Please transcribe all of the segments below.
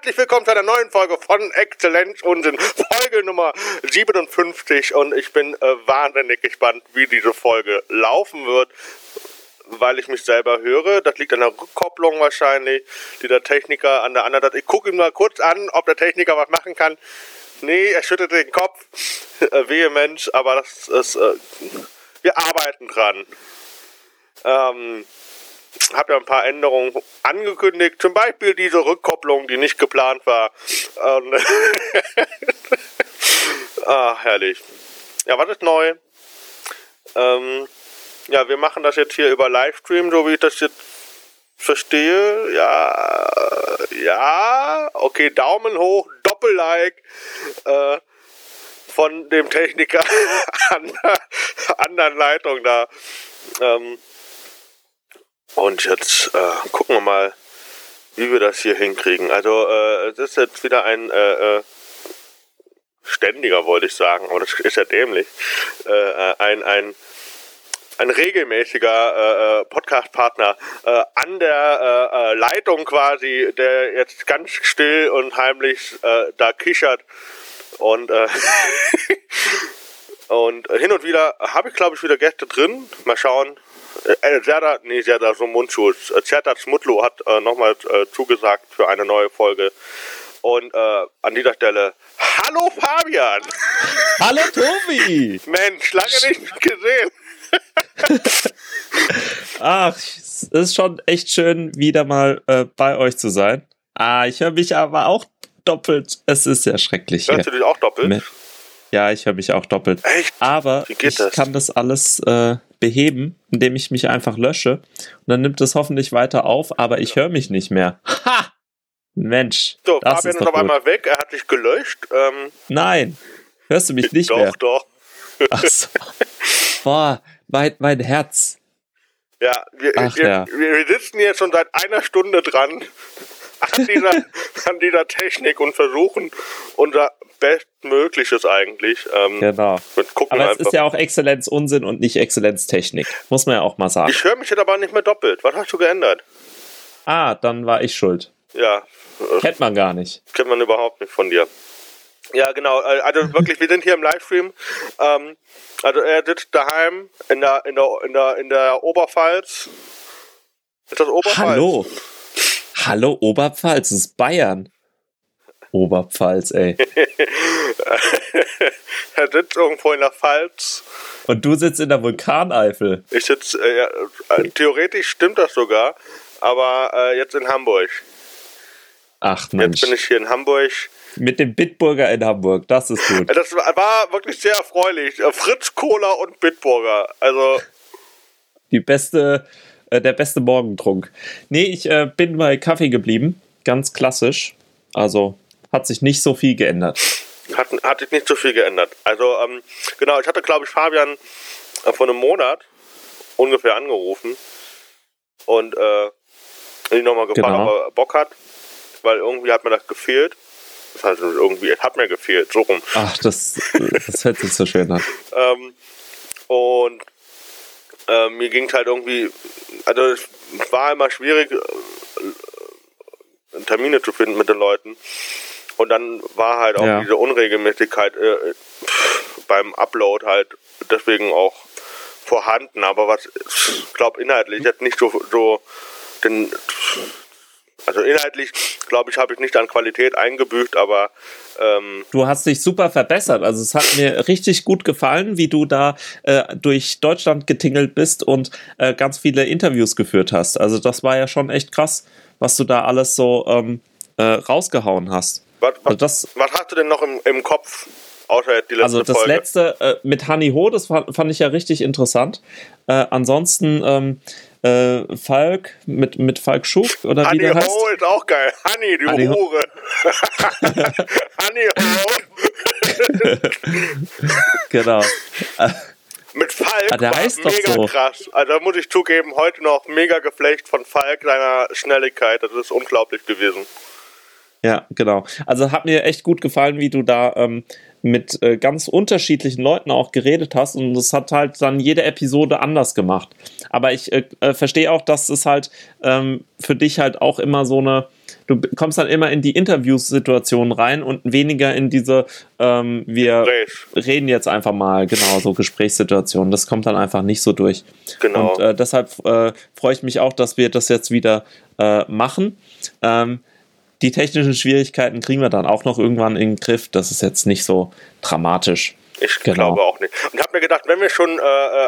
Herzlich willkommen zu einer neuen Folge von Exzellenz Unsinn, Folge Nummer 57 und ich bin wahnsinnig gespannt, wie diese Folge laufen wird, weil ich mich selber höre. Das liegt an der Rückkopplung wahrscheinlich, die der Techniker an der anderen Seite. Ich gucke ihn mal kurz an, ob der Techniker was machen kann. Nee, er schüttelt den Kopf vehement, aber das ist, wir arbeiten dran. Habe ja ein paar Änderungen angekündigt, zum Beispiel diese Rückkopplung, die nicht geplant war. Herrlich. Ja, was ist neu? Ja, wir machen das jetzt hier über Livestream, so wie ich das jetzt verstehe. Ja, okay, Daumen hoch, Doppel-Like von dem Techniker an der anderen Leitung da. Und jetzt gucken wir mal, wie wir das hier hinkriegen. Also es ist jetzt wieder ein ständiger, wollte ich sagen, aber das ist ja dämlich, ein regelmäßiger Podcast-Partner an der Leitung quasi, der jetzt ganz still und heimlich da kichert und und hin und wieder habe ich, glaube ich, wieder Gäste drin. Mal schauen. Serdar so Mundschutz. Serdar Smutlo hat nochmal zugesagt für eine neue Folge. Und an dieser Stelle, hallo Fabian! Hallo Tobi! Mensch, lange nicht gesehen. Ach, es ist schon echt schön, wieder mal bei euch zu sein. Ich höre mich aber auch doppelt. Es ist ja schrecklich hier. Hörst du dich auch doppelt? Ja, ich höre mich auch doppelt. Echt? Aber ich kann das alles beheben, indem ich mich einfach lösche. Und dann nimmt es hoffentlich weiter auf, aber ich höre mich nicht mehr. Ha! Mensch. So, Fabian ist auf einmal weg, er hat dich gelöscht. Nein, hörst du mich nicht mehr? Doch. Ach so. Boah, mein Herz. Ja, wir sitzen hier schon seit einer Stunde dran an dieser Technik und versuchen unser Bestmögliches eigentlich. Genau. Aber es ist ja auch Exzellenz Unsinn und nicht Exzellenz Technik. Muss man ja auch mal sagen. Ich höre mich jetzt aber nicht mehr doppelt. Was hast du geändert? Dann war ich schuld. Ja. Kennt man gar nicht. Kennt man überhaupt nicht von dir. Ja, genau. Also wirklich, wir sind hier im Livestream. Also er sitzt daheim in der Oberpfalz. Ist das Oberpfalz? Hallo, Oberpfalz, das ist Bayern. Oberpfalz, ey. Er sitzt irgendwo in der Pfalz. Und du sitzt in der Vulkaneifel. Ich sitze, theoretisch stimmt das sogar, aber jetzt in Hamburg. Ach Mensch. Jetzt bin ich hier in Hamburg. Mit dem Bitburger in Hamburg, das ist gut. Das war wirklich sehr erfreulich. Fritz, Cola und Bitburger. Also der beste Morgentrunk. Nee, ich bin bei Kaffee geblieben. Ganz klassisch. Also hat sich nicht so viel geändert. Hat sich nicht so viel geändert. Also genau, ich hatte, glaube ich, Fabian vor einem Monat ungefähr angerufen und ihn nochmal gefragt, ob er Bock hat, weil irgendwie hat mir das gefehlt. Das heißt, irgendwie, es hat mir gefehlt, so rum. Ach, das hört sich so schön an. Und mir ging es halt irgendwie, also es war immer schwierig, Termine zu finden mit den Leuten. Und dann war halt auch diese Unregelmäßigkeit beim Upload halt deswegen auch vorhanden. Aber was, ich glaube, inhaltlich jetzt nicht also inhaltlich, glaube ich, habe ich nicht an Qualität eingebüßt, aber du hast dich super verbessert. Also es hat mir richtig gut gefallen, wie du da durch Deutschland getingelt bist und ganz viele Interviews geführt hast. Also das war ja schon echt krass, was du da alles so rausgehauen hast. Was hast du denn noch im Kopf, außer die letzte Folge? Also das letzte mit Hanni Ho, das fand ich ja richtig interessant. Ansonsten Falk mit Falk Schuck oder Hanni wie der heißt. Ho ist auch geil. Hanni, die Hure. Hanni Ho. Genau. Mit Falk der war heißt doch mega so. Krass. Also da muss ich zugeben, heute noch mega Geflecht von Falk, seiner Schnelligkeit. Das ist unglaublich gewesen. Ja, genau. Also hat mir echt gut gefallen, wie du da mit ganz unterschiedlichen Leuten auch geredet hast und das hat halt dann jede Episode anders gemacht. Aber ich verstehe auch, dass es halt für dich halt auch immer so eine du kommst dann immer in die Interviewsituation rein und weniger in diese, wir reden jetzt einfach mal, genau, so Gesprächssituationen. Das kommt dann einfach nicht so durch. Genau. Und deshalb freue ich mich auch, dass wir das jetzt wieder machen. Die technischen Schwierigkeiten kriegen wir dann auch noch irgendwann in den Griff. Das ist jetzt nicht so dramatisch. Ich glaube auch nicht. Und habe mir gedacht, wenn wir schon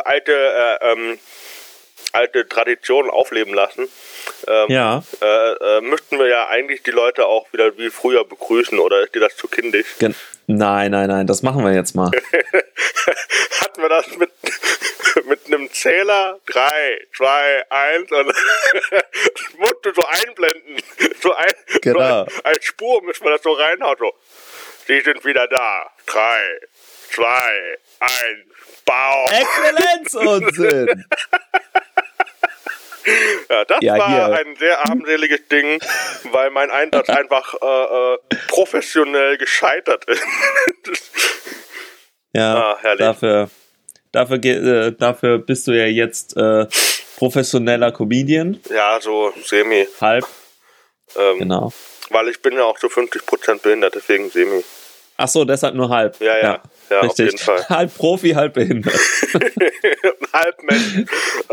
alte Traditionen aufleben lassen, müssten wir ja eigentlich die Leute auch wieder wie früher begrüßen, oder ist dir das zu kindisch? Nein, das machen wir jetzt mal. Hatten wir das mit einem Zähler? 3, 2, 1 und musst du so einblenden. Genau. Als Spur müssen wir das so reinhauen. So. Sie sind wieder da. 3, 2, 1, Bau. Exzellenzunsinn! Ja, das war ein sehr armseliges Ding, weil mein Einsatz einfach professionell gescheitert ist. Ja, herrlich. Dafür bist du ja jetzt professioneller Comedian. Ja, so semi. Halb. Genau. Weil ich bin ja auch so 50% behindert, deswegen semi. Ach so, deshalb nur halb. Ja, richtig. Auf jeden Fall. Halb Profi, halb behindert. Halb Mensch.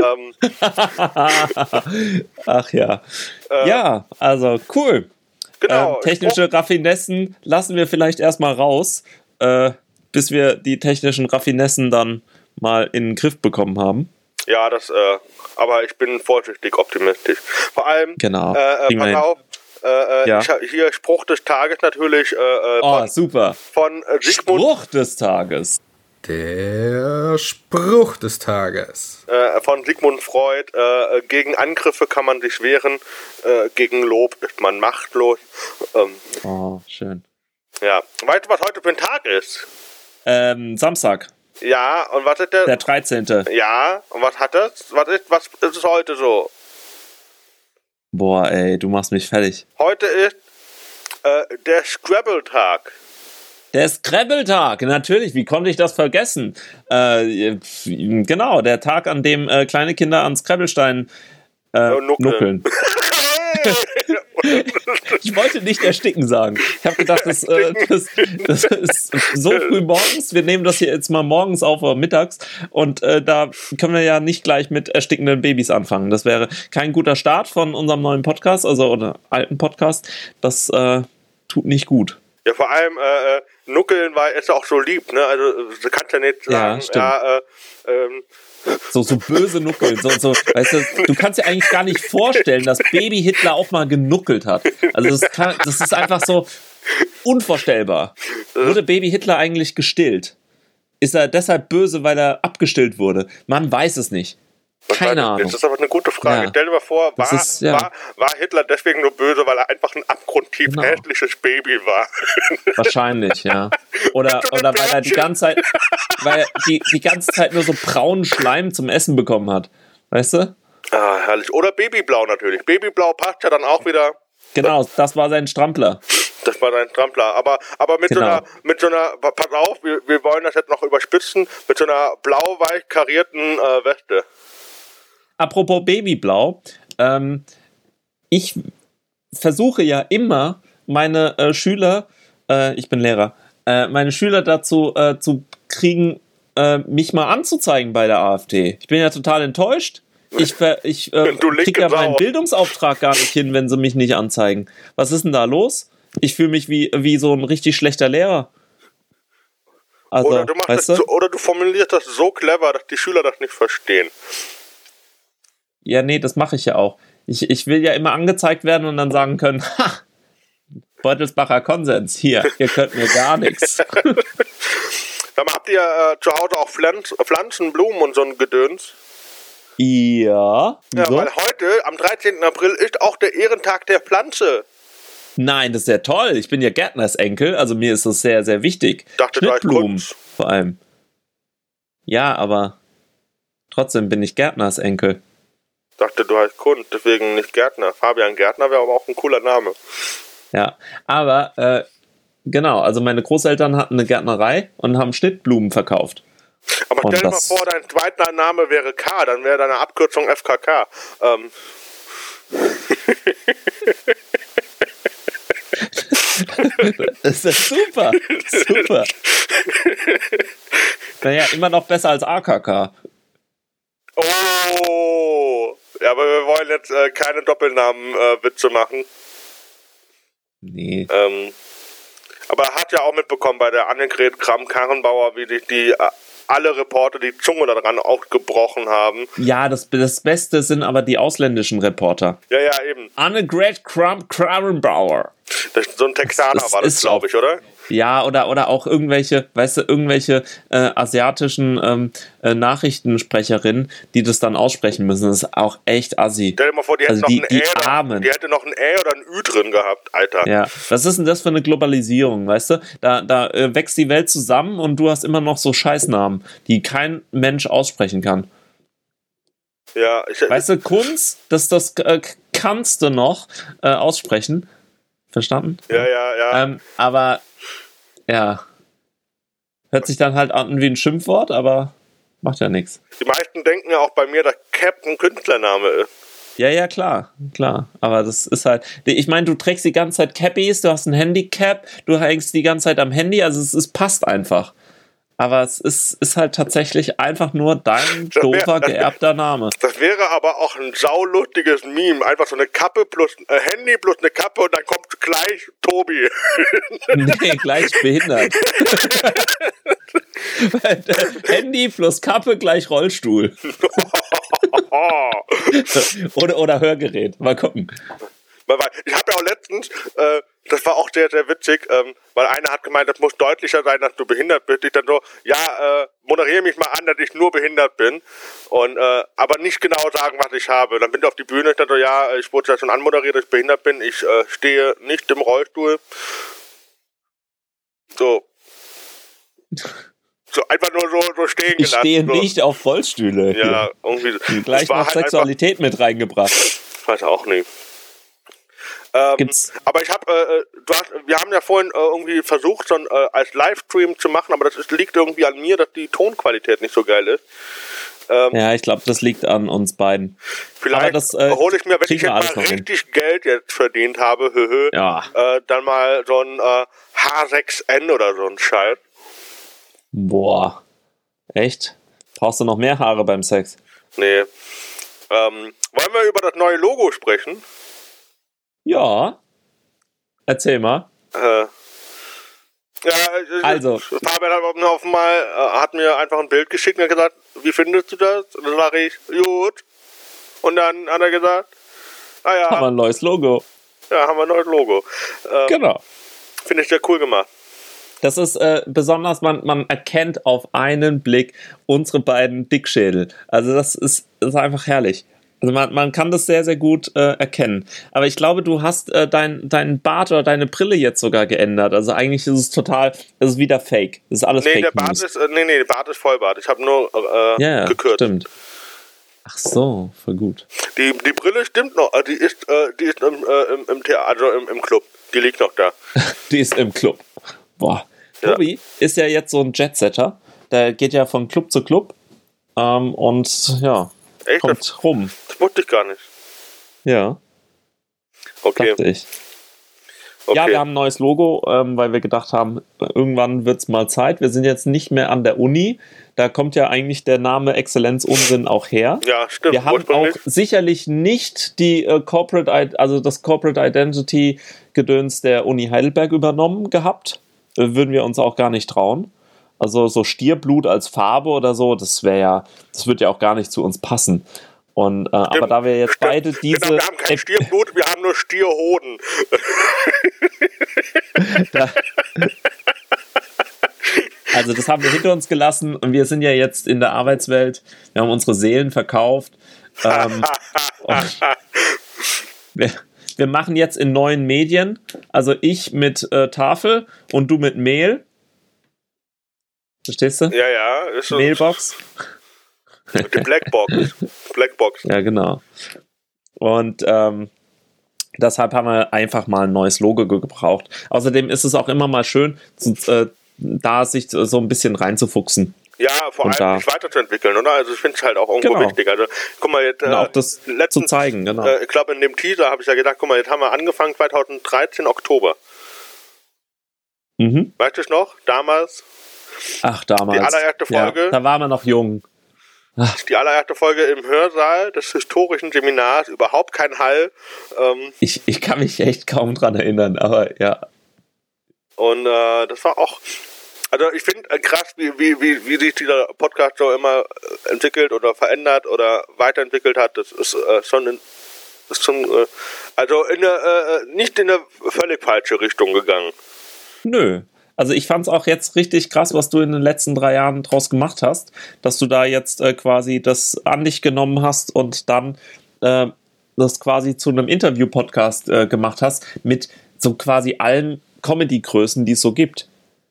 Ach ja. Ja, also cool. Genau. Technische Raffinessen lassen wir vielleicht erstmal raus, bis wir die technischen Raffinessen dann mal in den Griff bekommen haben. Ja, aber ich bin vorsichtig optimistisch. Vor allem, genau. pass auf, hier Spruch des Tages natürlich. Super. Von Sigmund. Spruch des Tages. Der Spruch des Tages. Von Sigmund Freud. Gegen Angriffe kann man sich wehren, gegen Lob ist man machtlos. Schön. Ja. Weißt du, was heute für ein Tag ist? Samstag. Ja, und was ist der? Der 13. Ja, und was hat das? Was ist es heute so? Boah, ey, du machst mich fertig. Heute ist der Scrabble-Tag. Der Scrabble-Tag, natürlich, wie konnte ich das vergessen? Genau, der Tag, an dem kleine Kinder an Scrabblesteinen nuckeln. Ich wollte nicht ersticken sagen. Ich habe gedacht, das ist so früh morgens. Wir nehmen das hier jetzt mal morgens auf oder mittags. Und da können wir ja nicht gleich mit erstickenden Babys anfangen. Das wäre kein guter Start von unserem neuen Podcast, oder alten Podcast. Das tut nicht gut. Ja, vor allem nuckeln ist auch so lieb, ne? Also du kannst ja nicht sagen, so böse Nuckeln, so, weißt du kannst dir eigentlich gar nicht vorstellen, dass Baby Hitler auch mal genuckelt hat. Also das ist einfach so unvorstellbar. Wurde Baby Hitler eigentlich gestillt? Ist er deshalb böse, weil er abgestillt wurde? Man weiß es nicht. Keine Ahnung. Das ist aber eine gute Frage. Ja. Stell dir mal vor, war Hitler deswegen nur böse, weil er einfach ein abgrundtief hässliches Baby war? Wahrscheinlich, ja. Oder weil er die ganze Zeit nur so braunen Schleim zum Essen bekommen hat. Weißt du? Ah, herrlich. Oder Babyblau natürlich. Babyblau passt ja dann auch wieder. Genau, das war sein Strampler. Das war sein Strampler. Aber mit so einer, pass auf, wir wollen das jetzt noch überspitzen, mit so einer blau-weich karierten Weste. Apropos Babyblau, ich versuche ja immer meine Schüler, ich bin Lehrer, meine Schüler dazu zu kriegen, mich mal anzuzeigen bei der AfD. Ich bin ja total enttäuscht. Ich kriege ja meinen Bildungsauftrag gar nicht hin, wenn sie mich nicht anzeigen. Was ist denn da los? Ich fühle mich wie so ein richtig schlechter Lehrer. Also, oder du formulierst das so clever, dass die Schüler das nicht verstehen. Ja, nee, das mache ich ja auch. Ich will ja immer angezeigt werden und dann sagen können, Beutelsbacher Konsens, hier, ihr könnt mir gar nichts. Sag mal, habt ihr zu Hause auch Pflanzen, Blumen und so ein Gedöns? Ja. Ja, weil heute, am 13. April, ist auch der Ehrentag der Pflanze. Nein, das ist ja toll. Ich bin ja Gärtnersenkel, also mir ist das sehr, sehr wichtig. Dachte, Schnittblumen vor allem. Ja, aber trotzdem bin ich Gärtnersenkel. Dachte, du heißt Kunst, deswegen nicht Gärtner. Fabian Gärtner wäre aber auch ein cooler Name. Ja, aber genau, also meine Großeltern hatten eine Gärtnerei und haben Schnittblumen verkauft. Aber stell dir mal vor, dein zweiter Name wäre K, dann wäre deine Abkürzung FKK. Das ist super. Super. Naja, immer noch besser als AKK. Oh! Ja, aber wir wollen jetzt keine Doppelnamen-Witze machen. Nee. Aber er hat ja auch mitbekommen bei der Annegret Kramp-Karrenbauer, wie die alle Reporter die Zunge daran auch gebrochen haben. Ja, das Beste sind aber die ausländischen Reporter. Ja, eben. Annegret Kramp-Karrenbauer. So ein Texaner war das, glaube ich, oder? Ja, oder auch irgendwelche asiatischen Nachrichtensprecherinnen, die das dann aussprechen müssen. Das ist auch echt assi. Stell dir mal vor, die hätte noch ein Ä oder ein Ü drin gehabt, Alter. Ja, was ist denn das für eine Globalisierung, weißt du? Da wächst die Welt zusammen und du hast immer noch so Scheißnamen, die kein Mensch aussprechen kann. Ja, weißt du, Kunz, das kannst du noch aussprechen. Verstanden? Ja. Aber ja, hört sich dann halt an wie ein Schimpfwort, aber macht ja nichts. Die meisten denken ja auch bei mir, dass Cap ein Künstlername ist. Ja, klar. Aber das ist halt, ich meine, du trägst die ganze Zeit Cappies, du hast ein Handicap, du hängst die ganze Zeit am Handy, also es passt einfach. Aber es ist halt tatsächlich einfach nur dein doofer, geerbter Name. Das wäre aber auch ein saulustiges Meme. Einfach so eine Kappe plus ein Handy plus eine Kappe und dann kommt gleich Tobi. Nee, gleich behindert. Handy plus Kappe gleich Rollstuhl. oder Hörgerät. Mal gucken. Ich habe ja auch letztens, das war auch sehr, sehr witzig, weil einer hat gemeint, das muss deutlicher sein, dass du behindert bist. Ich dann so, moderiere mich mal an, dass ich nur behindert bin und aber nicht genau sagen, was ich habe. Dann bin ich auf die Bühne, ich dann so, ich wurde ja schon anmoderiert, dass ich behindert bin. Ich stehe nicht im Rollstuhl. So einfach nur so stehen gelassen. Ich stehe nicht auf Rollstühle. Ja, irgendwie. Gleich noch halt Sexualität mit reingebracht. Ich weiß auch nicht. Gibt's? Aber ich habe, wir haben ja vorhin irgendwie versucht, so als Livestream zu machen, aber das liegt irgendwie an mir, dass die Tonqualität nicht so geil ist. Ja, ich glaube, das liegt an uns beiden. Vielleicht hole ich mir, wenn ich jetzt mal richtig Geld jetzt verdient habe, dann mal so ein H6N oder so ein Scheiß. Boah. Echt? Brauchst du noch mehr Haare beim Sex? Nee. Wollen wir über das neue Logo sprechen? Ja. Erzähl mal. Also. Fabian hat mir einfach ein Bild geschickt und hat gesagt, wie findest du das? Und dann sage ich, gut. Und dann hat er gesagt, haben wir ein neues Logo. Ja, haben wir ein neues Logo. Genau. Finde ich sehr cool gemacht. Das ist besonders, man erkennt auf einen Blick unsere beiden Dickschädel. Also das ist einfach herrlich. Also man kann das sehr, sehr gut erkennen. Aber ich glaube, du hast deinen Bart oder deine Brille jetzt sogar geändert. Also eigentlich ist es wieder Fake. Das ist alles Fake der Bart News. Der Bart ist Vollbart. Ich habe nur gekürzt. Stimmt. Ach so, voll gut. Die Brille stimmt noch. Die ist im Theater, also im Club. Die liegt noch da. Die ist im Club. Boah. Tobi ist ja jetzt so ein Jetsetter. Der geht ja von Club zu Club. Und ja. Echt? Kommt rum. Das wusste ich gar nicht. Ja. Okay. Dachte ich. Okay. Ja, wir haben ein neues Logo, weil wir gedacht haben, irgendwann wird es mal Zeit. Wir sind jetzt nicht mehr an der Uni. Da kommt ja eigentlich der Name Exzellenz Unsinn auch her. Ja, stimmt. Wir haben auch sicherlich nicht die das Corporate Identity Gedöns der Uni Heidelberg übernommen gehabt. Würden wir uns auch gar nicht trauen. Also so Stierblut als Farbe oder so, das wird ja auch gar nicht zu uns passen. Und aber da wir jetzt beide diese... Genau, wir haben kein Stierblut, wir haben nur Stierhoden. Also das haben wir hinter uns gelassen und wir sind ja jetzt in der Arbeitswelt. Wir haben unsere Seelen verkauft. Wir machen jetzt in neuen Medien, also ich mit Tafel und du mit Mehl. Verstehst du? Ja, ist so. Mailbox. Die Blackbox. Ja, genau. Und deshalb haben wir einfach mal ein neues Logo gebraucht. Außerdem ist es auch immer mal schön, da sich so ein bisschen reinzufuchsen. Ja, vor allem sich weiterzuentwickeln, oder? Also ich finde es halt auch irgendwo wichtig. Also guck mal, jetzt auch das zu zeigen, genau. Ich glaube, in dem Teaser habe ich ja gedacht, guck mal, jetzt haben wir angefangen 2013 Oktober. Weißt du es noch? Damals? Ach, damals. Die allererste Folge? Ja, da waren wir noch jung. Die allererste Folge im Hörsaal des historischen Seminars, überhaupt kein Hall. Ich kann mich echt kaum dran erinnern, aber ja. Und das war auch, also ich finde krass, wie sich dieser Podcast so immer entwickelt oder verändert oder weiterentwickelt hat. Das ist nicht in eine völlig falsche Richtung gegangen. Nö. Also ich fand es auch jetzt richtig krass, was du in den letzten 3 Jahren draus gemacht hast, dass du da jetzt quasi das an dich genommen hast und dann das quasi zu einem Interview-Podcast gemacht hast mit so quasi allen Comedy-Größen, die es so gibt.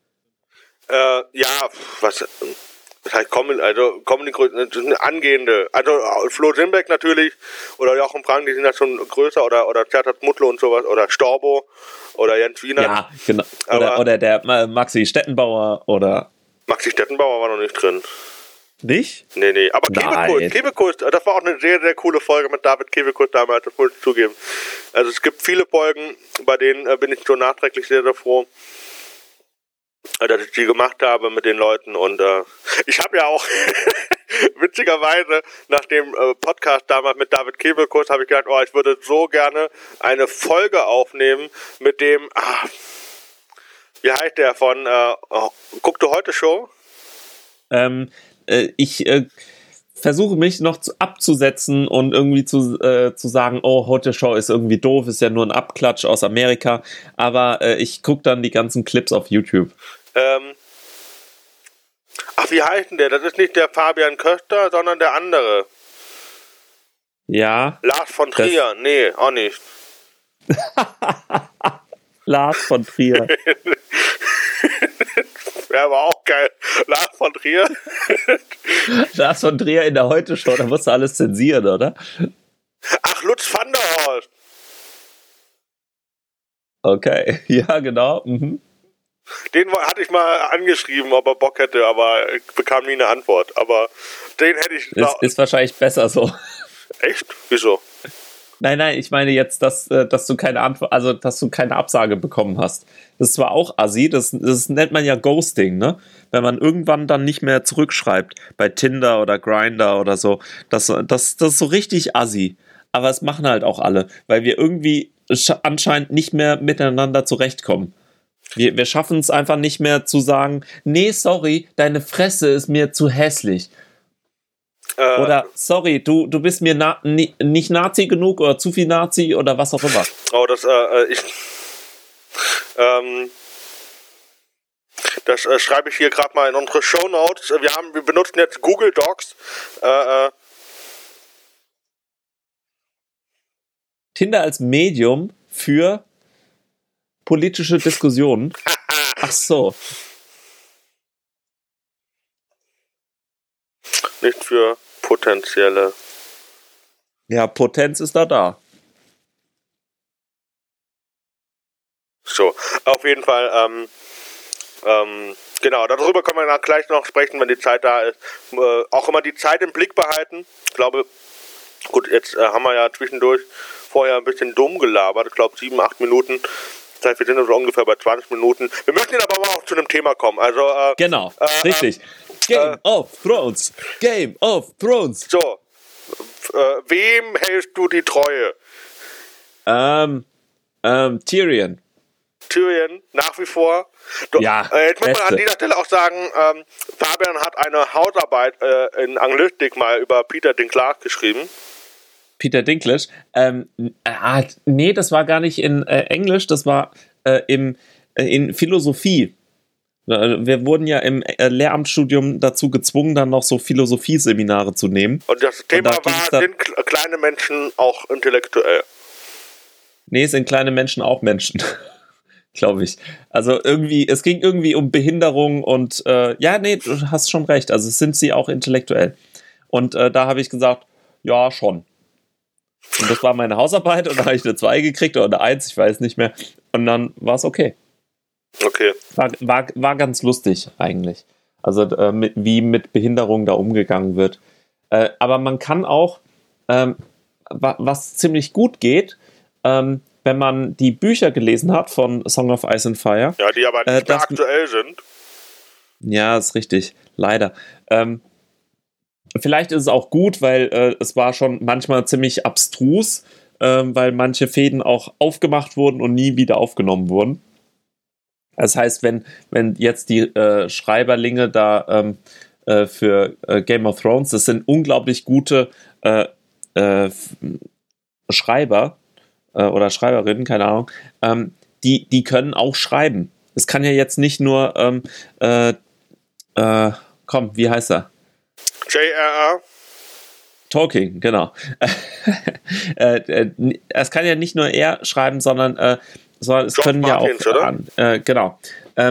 Was heißt Comedy-Größen, angehende, also Flo Simbeck natürlich oder Jochen Frank, die sind ja schon größer oder Zertat Mutlo und sowas oder Storbo oder Jens Wiener. Ja, genau. Oder der Maxi Stettenbauer oder... Maxi Stettenbauer war noch nicht drin. Nicht? Nee. Aber Kebekus, das war auch eine sehr, sehr coole Folge mit David Kebekus damals, das muss ich zugeben. Also es gibt viele Folgen, bei denen bin ich so nachträglich sehr, sehr froh, dass ich die gemacht habe mit den Leuten. Und ich habe ja auch witzigerweise nach dem Podcast damals mit David Kebekus habe ich gedacht, ich würde so gerne eine Folge aufnehmen mit dem, wie heißt der von Guck du heute Show? Ich versuche mich noch abzusetzen und irgendwie zu sagen, heute Show ist irgendwie doof, ist ja nur ein Abklatsch aus Amerika, aber ich gucke dann die ganzen Clips auf YouTube. Wie heißt denn der? Das ist nicht der Fabian Köster, sondern der andere. Ja. Lars von Trier. Nee, auch nicht. Lars von Trier. Ja, aber auch geil. Lars von Trier. Lars von Trier in der Heute-Show, da musst du alles zensieren, oder? Ach, Lutz van der Horst. Okay, ja, genau. Mhm. Den hatte ich mal angeschrieben, ob er Bock hätte, aber ich bekam nie eine Antwort. Aber den hätte ich... Ist wahrscheinlich besser so. Echt? Wieso? Nein, ich meine jetzt, dass du keine Antwort, also dass du keine Absage bekommen hast. Das ist zwar auch assi, das nennt man ja Ghosting, ne? Wenn man irgendwann dann nicht mehr zurückschreibt, bei Tinder oder Grindr oder so. Das ist so richtig assi. Aber es machen halt auch alle, weil wir irgendwie anscheinend nicht mehr miteinander zurechtkommen. Wir schaffen es einfach nicht mehr zu sagen, nee, sorry, deine Fresse ist mir zu hässlich. Oder, sorry, du bist mir nicht Nazi genug oder zu viel Nazi oder was auch immer. Das schreibe ich hier gerade mal in unsere Shownotes. Wir benutzen jetzt Google Docs. Tinder als Medium für politische Diskussionen. Ach so. Nicht für potenzielle. Ja, Potenz ist da. So, auf jeden Fall, genau, darüber können wir dann gleich noch sprechen, wenn die Zeit da ist. Auch immer die Zeit im Blick behalten. Ich glaube, gut, jetzt haben wir ja zwischendurch vorher ein bisschen dumm gelabert. Ich glaube, 7-8 Minuten. Das heißt, wir sind so ungefähr bei 20 Minuten. Wir möchten jetzt aber auch zu einem Thema kommen. Also, genau, richtig. Game of Thrones. Game of Thrones. So, wem hältst du die Treue? Tyrion. Tyrion, nach wie vor. Ja, jetzt muss man an dieser Stelle auch sagen, Fabian hat eine Hausarbeit in Anglistik mal über Peter Dinklage geschrieben. Peter Dinklage? Nee, das war gar nicht in Englisch, das war in Philosophie. Wir wurden ja im Lehramtsstudium dazu gezwungen, dann noch so Philosophieseminare zu nehmen. Und das Thema war, sind kleine Menschen auch intellektuell? Nee, sind kleine Menschen auch Menschen. Glaube ich. Also es ging irgendwie um Behinderung und du hast schon recht. Also sind sie auch intellektuell. Und da habe ich gesagt, ja, schon. Und das war meine Hausarbeit und da habe ich eine 2 gekriegt oder eine 1, ich weiß nicht mehr. Und dann war es okay. Okay. War ganz lustig eigentlich. Also wie mit Behinderung da umgegangen wird. Aber man kann auch, was ziemlich gut geht, wenn wenn man die Bücher gelesen hat von Song of Ice and Fire. Ja, die aber nicht mehr aktuell sind. Ja, ist richtig. Leider. Vielleicht ist es auch gut, weil es war schon manchmal ziemlich abstrus, weil manche Fäden auch aufgemacht wurden und nie wieder aufgenommen wurden. Das heißt, wenn jetzt die Schreiberlinge da für Game of Thrones, das sind unglaublich gute Schreiber oder Schreiberinnen, keine Ahnung, die können auch schreiben. Es kann ja jetzt nicht nur wie heißt er? J.R.R. Tolkien, genau. Es kann ja nicht nur er schreiben, sondern es George können Martins, ja auch genau.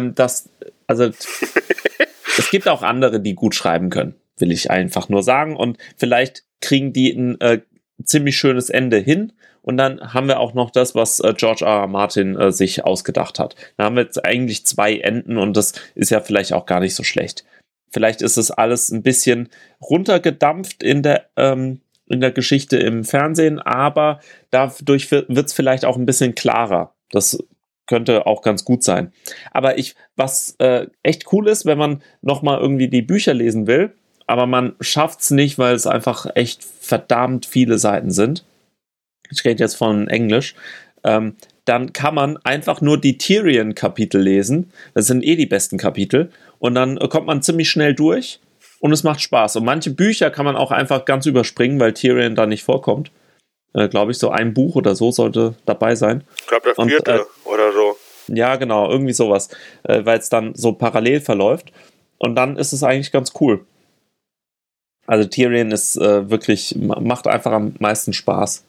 Es gibt auch andere, die gut schreiben können, will ich einfach nur sagen. Und vielleicht kriegen die ein ziemlich schönes Ende hin. Und dann haben wir auch noch das, was George R. R. Martin sich ausgedacht hat. Da haben wir jetzt eigentlich 2 Enden und das ist ja vielleicht auch gar nicht so schlecht. Vielleicht ist es alles ein bisschen runtergedampft in der Geschichte im Fernsehen, aber dadurch wird es vielleicht auch ein bisschen klarer. Das könnte auch ganz gut sein. Aber was echt cool ist, wenn man nochmal irgendwie die Bücher lesen will, aber man schafft es nicht, weil es einfach echt verdammt viele Seiten sind. Ich rede jetzt von Englisch. Dann kann man einfach nur die Tyrion-Kapitel lesen. Das sind die besten Kapitel. Und dann kommt man ziemlich schnell durch und es macht Spaß. Und manche Bücher kann man auch einfach ganz überspringen, weil Tyrion da nicht vorkommt. Glaube ich, so ein Buch oder so sollte dabei sein. Ich glaube, der 4. oder so. Ja, genau, irgendwie sowas. Weil es dann so parallel verläuft. Und dann ist es eigentlich ganz cool. Also Tyrion ist wirklich, macht einfach am meisten Spaß.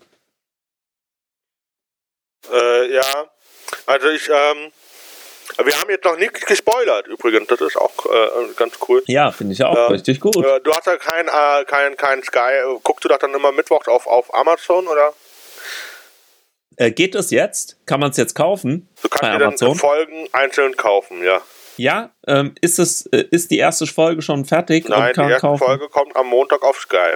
Ja, also wir haben jetzt noch nichts gespoilert übrigens, das ist auch ganz cool. Ja, finde ich auch richtig gut. Du hast ja kein Sky, guckst du das dann immer mittwochs auf Amazon, oder? Geht es jetzt? Kann man es jetzt kaufen? Du kannst dir dann Folgen einzeln kaufen, ja. Ja, ist die erste Folge schon fertig? Nein, die erste Folge kommt am Montag auf Sky.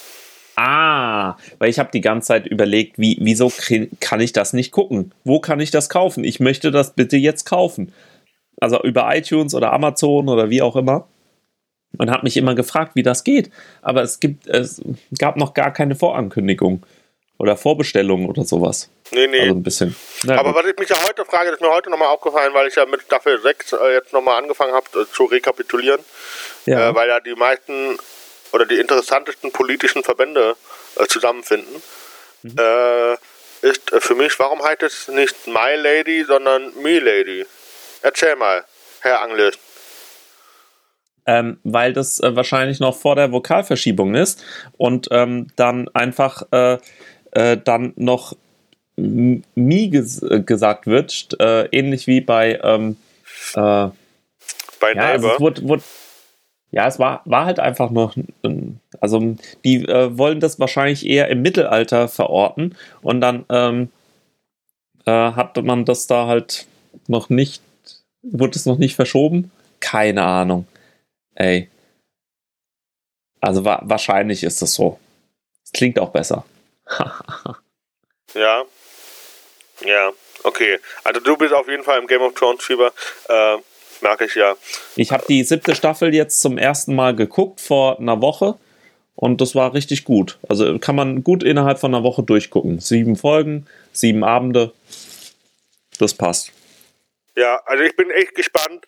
Weil ich habe die ganze Zeit überlegt, wieso kann ich das nicht gucken? Wo kann ich das kaufen? Ich möchte das bitte jetzt kaufen. Also über iTunes oder Amazon oder wie auch immer. Und habe mich immer gefragt, wie das geht. Aber es gab noch gar keine Vorankündigung oder Vorbestellung oder sowas. Nee. Also ein bisschen. Aber was ich mich ja heute frage, das ist mir heute nochmal aufgefallen, weil ich ja mit Staffel 6 jetzt nochmal angefangen habe zu rekapitulieren. Ja. Weil ja die meisten oder die interessantesten politischen Verbände zusammenfinden, ist für mich, warum heißt es nicht My Lady, sondern Me Lady? Erzähl mal, Herr Anglist. Weil das wahrscheinlich noch vor der Vokalverschiebung ist und dann einfach dann noch gesagt wird, ähnlich wie bei Neighbor. Also es war halt einfach noch, also die wollen das wahrscheinlich eher im Mittelalter verorten und dann hat man das da halt noch nicht, wurde es noch nicht verschoben? Keine Ahnung. Ey. Also wahrscheinlich ist es so. Es klingt auch besser. Ja, okay. Also du bist auf jeden Fall im Game of Thrones Fieber. Merke ich ja. Ich habe die 7. Staffel jetzt zum ersten Mal geguckt vor einer Woche und das war richtig gut. Also kann man gut innerhalb von einer Woche durchgucken. 7 Folgen, 7 Abende. Das passt. Ja, also ich bin echt gespannt,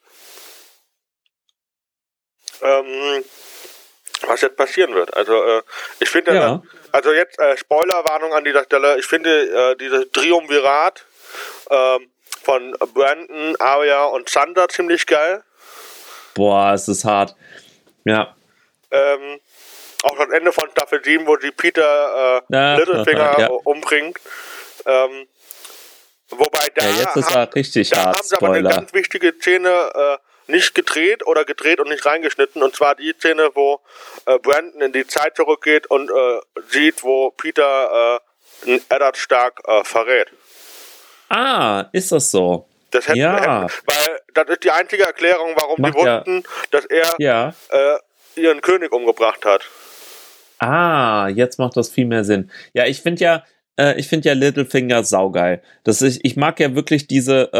was jetzt passieren wird. Also ich finde, also jetzt Spoilerwarnung an dieser Stelle, ich finde dieses Triumvirat von Brandon, Arya und Sansa ziemlich geil. Boah, es ist hart. Ja. Auch das Ende von Staffel 7, wo die Peter Littlefinger umbringt. Wobei jetzt ist er richtig hart. haben sie aber eine ganz wichtige Szene nicht gedreht und nicht reingeschnitten. Und zwar die Szene, wo Brandon in die Zeit zurückgeht und sieht, wo Peter Eddard Stark verrät. Ist das so? Das weil das ist die einzige Erklärung, warum die wussten, dass er ihren König umgebracht hat. Jetzt macht das viel mehr Sinn. Ja, ich finde ja, ich finde ja Littlefinger saugeil. Ich mag ja wirklich diese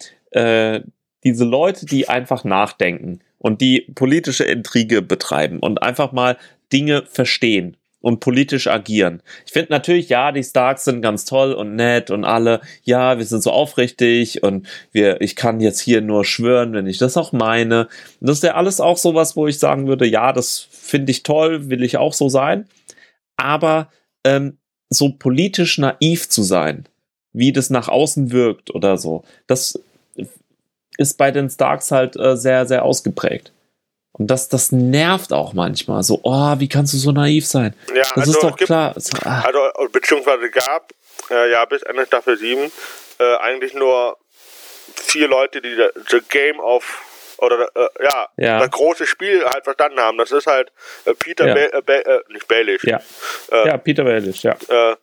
Leute, die einfach nachdenken und die politische Intrige betreiben und einfach mal Dinge verstehen und politisch agieren. Ich finde natürlich, ja, die Starks sind ganz toll und nett und alle, ja, wir sind so aufrichtig und ich kann jetzt hier nur schwören, wenn ich das auch meine. Und das ist ja alles auch sowas, wo ich sagen würde, ja, das finde ich toll, will ich auch so sein. Aber so politisch naiv zu sein, wie das nach außen wirkt oder so, das ist bei den Starks halt sehr, sehr ausgeprägt. Und das nervt auch manchmal. So, oh, wie kannst du so naiv sein? Ja, das also ist doch klar. Beziehungsweise gab bis Ende Staffel 7 eigentlich nur 4 Leute, die the Game of das große Spiel halt verstanden haben. Das ist halt Peter nicht Baelish. Ja, Peter Baelish, ja.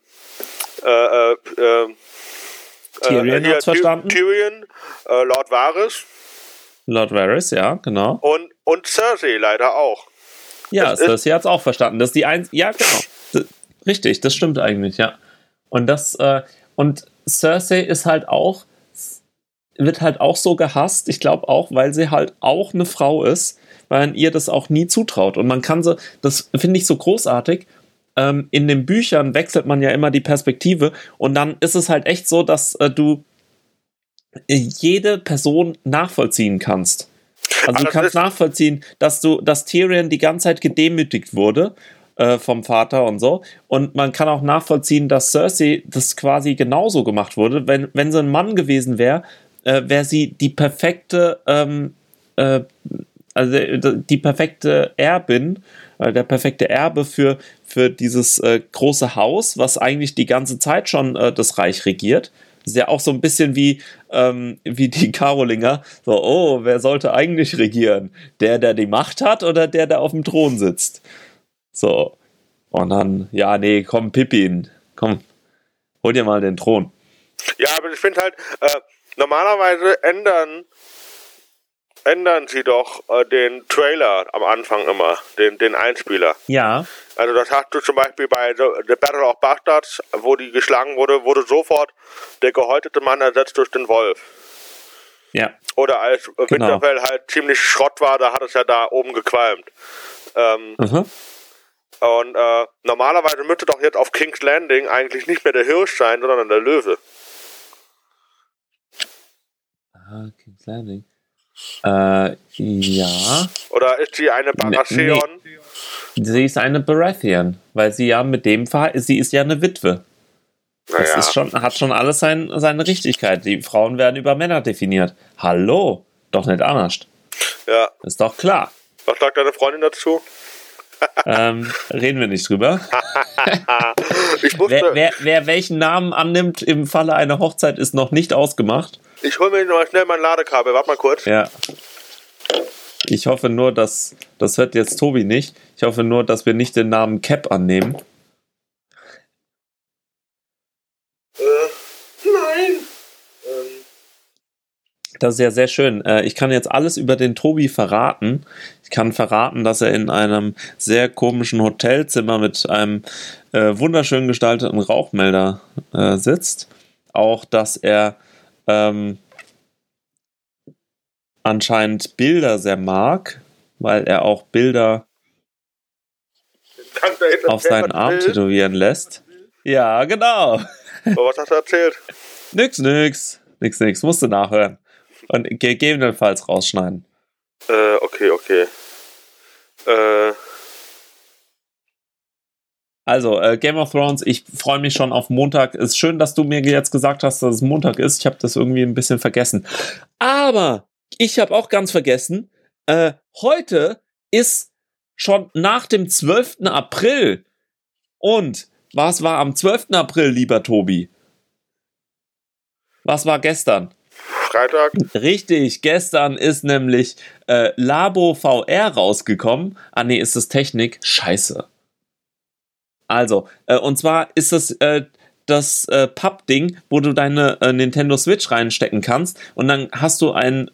Tyrion hat's verstanden. Tyrion, Lord Varys, ja, genau. Und Cersei leider auch. Ja, Cersei hat's auch verstanden. Das ist die ja, genau. Richtig, das stimmt eigentlich, ja. Und und Cersei ist halt auch, wird halt auch so gehasst, ich glaube auch, weil sie halt auch eine Frau ist, weil man ihr das auch nie zutraut. Und man kann das finde ich so großartig, in den Büchern wechselt man ja immer die Perspektive und dann ist es halt echt so, dass du jede Person nachvollziehen kannst. Also du kannst nachvollziehen, dass Tyrion die ganze Zeit gedemütigt wurde vom Vater und so. Und man kann auch nachvollziehen, dass Cersei das quasi genauso gemacht wurde. Wenn sie ein Mann gewesen wäre, wäre sie die perfekte die perfekte Erbin, der perfekte Erbe für dieses große Haus, was eigentlich die ganze Zeit schon das Reich regiert. Das ist ja auch so ein bisschen wie die Karolinger. So, oh, wer sollte eigentlich regieren? Der die Macht hat oder der auf dem Thron sitzt? So. Und dann, ja, nee, komm, Pippin. Komm, hol dir mal den Thron. Ja, aber ich finde halt, normalerweise ändern sie doch den Trailer am Anfang immer, den Einspieler. Ja. Also das hast du zum Beispiel bei The Battle of Bastards, wo die geschlagen wurde sofort der gehäutete Mann ersetzt durch den Wolf. Ja. Oder als Winterfell halt ziemlich Schrott war, da hat es ja da oben gequalmt. Und normalerweise müsste doch jetzt auf King's Landing eigentlich nicht mehr der Hirsch sein, sondern der Löwe. King's Landing. Ja. Oder ist sie eine Baratheon? Nee. Sie ist eine Baratheon, weil sie ja mit dem sie ist ja eine Witwe. Das ist hat schon alles seine Richtigkeit. Die Frauen werden über Männer definiert. Hallo, doch nicht anders. Ja. Ist doch klar. Was sagt deine Freundin dazu? Reden wir nicht drüber. Wer welchen Namen annimmt im Falle einer Hochzeit, ist noch nicht ausgemacht. Ich hole mir noch schnell mein Ladekabel. Warte mal kurz. Ja. Ich hoffe nur, das hört jetzt Tobi nicht. Ich hoffe nur, dass wir nicht den Namen Cap annehmen. Nein. Das ist ja sehr schön. Ich kann jetzt alles über den Tobi verraten. Ich kann verraten, dass er in einem sehr komischen Hotelzimmer mit einem wunderschön gestalteten Rauchmelder sitzt. Auch, dass er anscheinend Bilder sehr mag, weil er auch Bilder auf seinen Arm tätowieren lässt. Ja, genau. Aber was hast du erzählt? Nix. Musst du nachhören. Und gegebenenfalls rausschneiden. Okay. Also, Game of Thrones, ich freue mich schon auf Montag. Ist schön, dass du mir jetzt gesagt hast, dass es Montag ist. Ich habe das irgendwie ein bisschen vergessen. Aber ich habe auch ganz vergessen, heute ist schon nach dem 12. April. Und was war am 12. April, lieber Tobi? Was war gestern? Freitag. Richtig, gestern ist nämlich Labo VR rausgekommen. Ah nee, ist das Technik? Scheiße. Also, und zwar ist das Pappding, wo du deine Nintendo Switch reinstecken kannst und dann hast du eine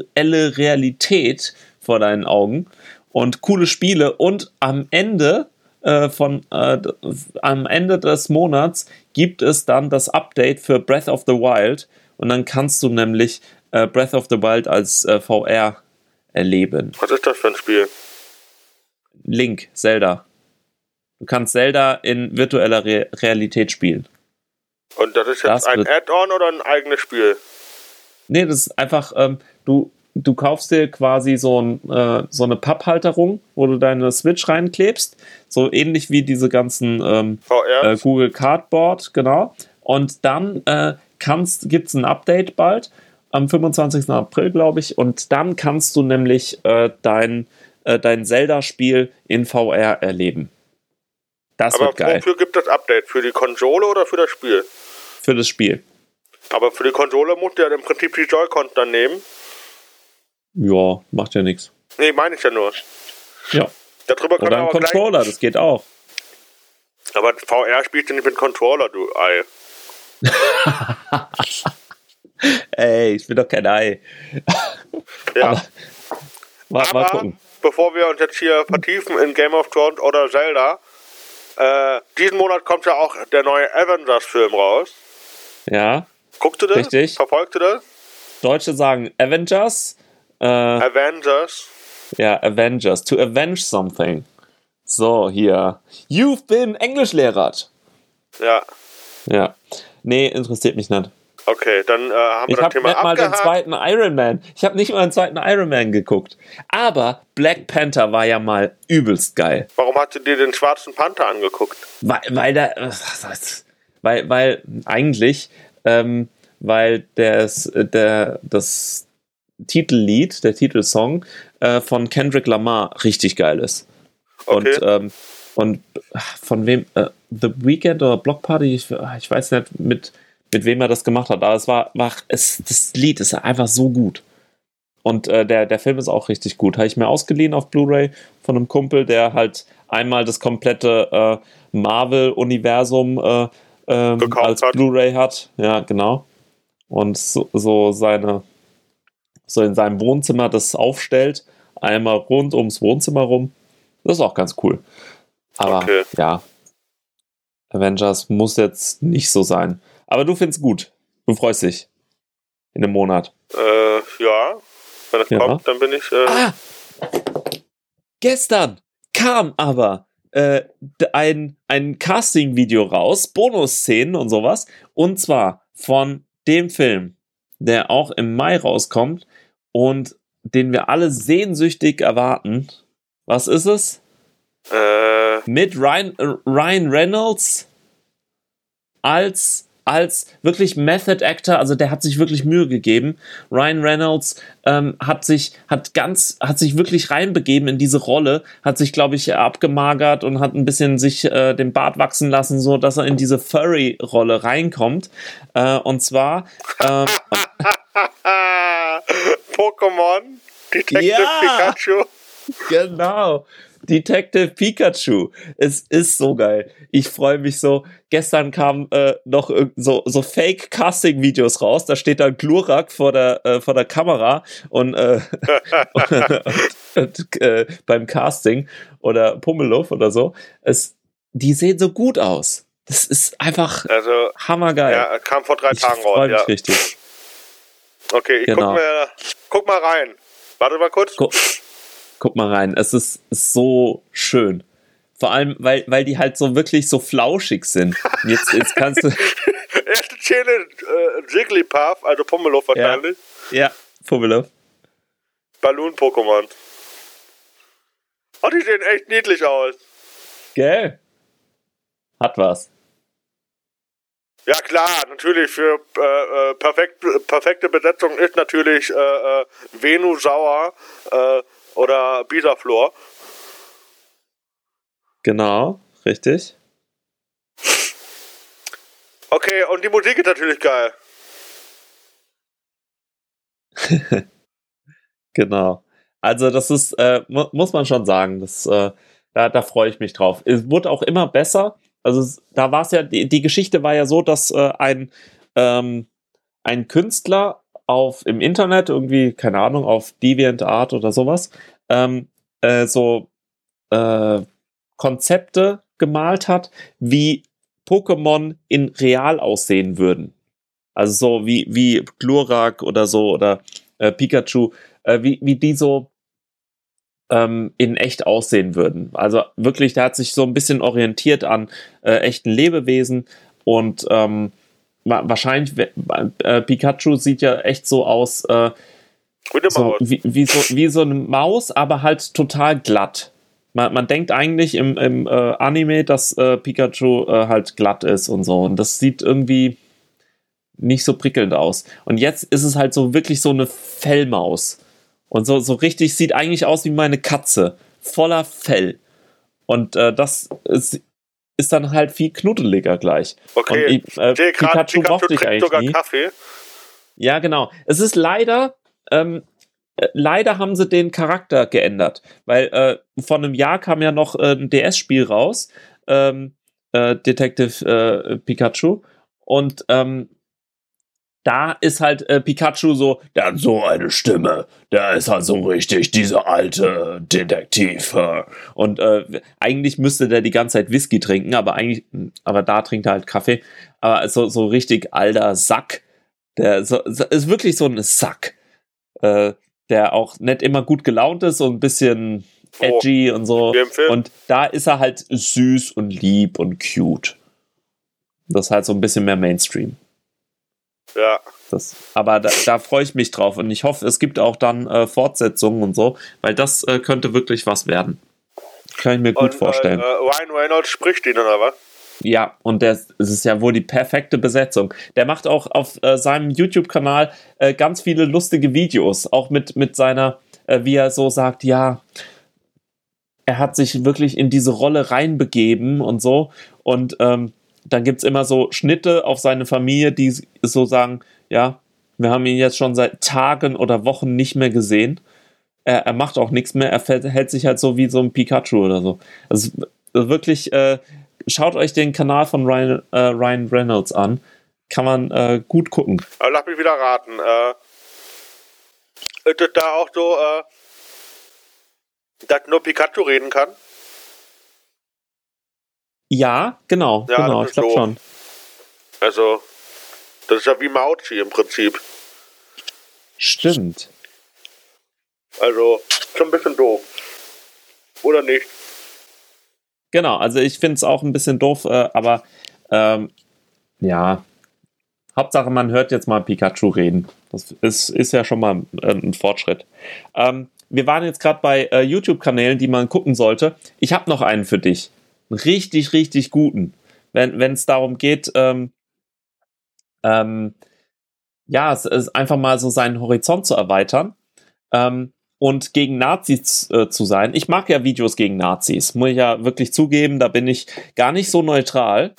virtuelle Realität vor deinen Augen und coole Spiele und am Ende am Ende des Monats gibt es dann das Update für Breath of the Wild und dann kannst du nämlich Breath of the Wild als VR erleben. Was ist das für ein Spiel? Link, Zelda. Du kannst Zelda in virtueller Realität spielen. Und das ist jetzt ein Add-on oder ein eigenes Spiel? Nee, das ist einfach, du kaufst dir quasi so eine Papphalterung, wo du deine Switch reinklebst. So ähnlich wie diese ganzen Google Cardboard, genau. Und dann gibt es ein Update bald, am 25. April, glaube ich. Und dann kannst du nämlich dein Zelda-Spiel in VR erleben. Das wird geil. Aber wofür gibt das Update? Für die Konsole oder für das Spiel? Für das Spiel. Aber für die Konsole musst du ja im Prinzip die Joy-Cons dann nehmen. Ja, macht ja nichts. Nee, meine ich ja nur. Ja. Darüber oder ein Controller, das geht auch. Aber VR spielst du nicht mit Controller, du Ei. Ey, ich bin doch kein Ei. Ja. Mal gucken. Bevor wir uns jetzt hier vertiefen in Game of Thrones oder Zelda, diesen Monat kommt ja auch der neue Avengers-Film raus. Ja. Guckst du das? Richtig. Verfolgst du das? Deutsche sagen Avengers. Avengers. Ja, Avengers. To avenge something. So, hier. You've been Englischlehrer. Ja. Ja. Nee, interessiert mich nicht. Okay, dann haben wir das Thema abgehakt. Ich habe nicht mal den zweiten Iron Man geguckt. Aber Black Panther war ja mal übelst geil. Warum hast du dir den schwarzen Panther angeguckt? Weil das Titellied, der Titelsong von Kendrick Lamar richtig geil ist. Okay. Und von wem? The Weeknd oder Block Party? Ich weiß nicht, mit wem er das gemacht hat. Aber das Lied ist einfach so gut. Und der Film ist auch richtig gut. Habe ich mir ausgeliehen auf Blu-ray von einem Kumpel, der halt einmal das komplette Marvel-Universum als Blu-ray hat. Ja, genau. Und so in seinem Wohnzimmer das aufstellt. Einmal rund ums Wohnzimmer rum. Das ist auch ganz cool. Aber ja, Avengers muss jetzt nicht so sein. Aber du findest gut. Du freust dich. In einem Monat. Ja. Wenn es kommt, dann bin ich... Gestern kam aber ein Casting-Video raus, Bonusszenen und sowas. Und zwar von dem Film, der auch im Mai rauskommt und den wir alle sehnsüchtig erwarten. Was ist es? Mit Ryan Reynolds als wirklich Method Actor, also der hat sich wirklich Mühe gegeben. Ryan Reynolds hat sich wirklich reinbegeben in diese Rolle, hat sich, glaube ich, abgemagert und hat ein bisschen sich den Bart wachsen lassen, so dass er in diese Furry-Rolle reinkommt. Und zwar Pokémon, Detective Pikachu. Genau. Detective Pikachu. Es ist so geil. Ich freue mich so. Gestern kamen noch so Fake-Casting-Videos raus. Da steht dann Glurak vor der Kamera und beim Casting oder Pummeluff oder so. Die sehen so gut aus. Das ist einfach hammergeil. Ja, kam vor 3 Tagen raus. Ich freue mich richtig. Okay, ich guck mal rein. Warte mal kurz. Guck mal rein, es ist so schön. Vor allem, weil die halt so wirklich so flauschig sind. Jetzt kannst du... Erste Challenge, Jigglypuff, also Pummeluff wahrscheinlich. Ja, Pummeluff. Balloon-Pokémon. Oh, die sehen echt niedlich aus. Gell? Hat was. Ja klar, natürlich für perfekte Besetzung ist natürlich Venusaur oder Bisaflor. Genau, richtig. Okay, und die Musik ist natürlich geil. Genau. Also das ist, muss man schon sagen, da freue ich mich drauf. Es wurde auch immer besser. Also da war es ja, die Geschichte war ja so, dass ein Künstler im Internet, irgendwie, keine Ahnung, auf DeviantArt oder sowas, Konzepte gemalt hat, wie Pokémon in real aussehen würden. Also so wie Glurak oder so oder Pikachu, wie die so in echt aussehen würden. Also wirklich, der hat sich so ein bisschen orientiert an echten Lebewesen und wahrscheinlich Pikachu sieht ja echt so aus so, wie so eine Maus, aber halt total glatt. Man denkt eigentlich im Anime, dass Pikachu halt glatt ist und so. Und das sieht irgendwie nicht so prickelnd aus. Und jetzt ist es halt so wirklich so eine Fellmaus. Und so richtig sieht eigentlich aus wie meine Katze. Voller Fell. Und das ist dann halt viel knuddeliger gleich. Okay, und Pikachu mochte ich eigentlich sogar nie. Kaffee. Ja, genau. Es ist leider haben sie den Charakter geändert, weil vor einem Jahr kam ja noch ein DS-Spiel raus, Detective Pikachu, und da ist halt Pikachu so, der hat so eine Stimme, der ist halt so richtig dieser alte Detektiv. Und eigentlich müsste der die ganze Zeit Whisky trinken, aber da trinkt er halt Kaffee. Aber so richtig alter Sack, der ist wirklich so ein Sack. Der auch nicht immer gut gelaunt ist, so ein bisschen edgy und so. Und da ist er halt süß und lieb und cute. Das ist halt so ein bisschen mehr Mainstream. Ja. Aber da freue ich mich drauf und ich hoffe, es gibt auch dann Fortsetzungen und so, weil das könnte wirklich was werden. Kann ich mir gut vorstellen. Ryan Reynolds spricht ihn, oder was? Ja, und es ist ja wohl die perfekte Besetzung. Der macht auch auf seinem YouTube-Kanal ganz viele lustige Videos, auch mit seiner, wie er so sagt, ja, er hat sich wirklich in diese Rolle reinbegeben und so. Und dann gibt es immer so Schnitte auf seine Familie, die so sagen, ja, wir haben ihn jetzt schon seit Tagen oder Wochen nicht mehr gesehen. Er macht auch nichts mehr, er hält sich halt so wie so ein Pikachu oder so. Also wirklich... schaut euch den Kanal von Ryan Reynolds an. Kann man gut gucken. Aber lass mich wieder raten. Ist es da auch so, dass nur Pikachu reden kann? Ja, genau. Ja, genau, ich glaube schon. Also, das ist ja wie Mauzi im Prinzip. Stimmt. Also, schon ein bisschen doof. Oder nicht? Genau, also ich finde es auch ein bisschen doof, aber ja, Hauptsache man hört jetzt mal Pikachu reden. Das ist ja schon mal ein Fortschritt. Wir waren jetzt gerade bei YouTube-Kanälen, die man gucken sollte. Ich habe noch einen für dich. Einen richtig, richtig guten. Wenn es darum geht, ja, es ist einfach mal so seinen Horizont zu erweitern. Und gegen Nazis zu sein. Ich mag ja Videos gegen Nazis, muss ich ja wirklich zugeben, da bin ich gar nicht so neutral.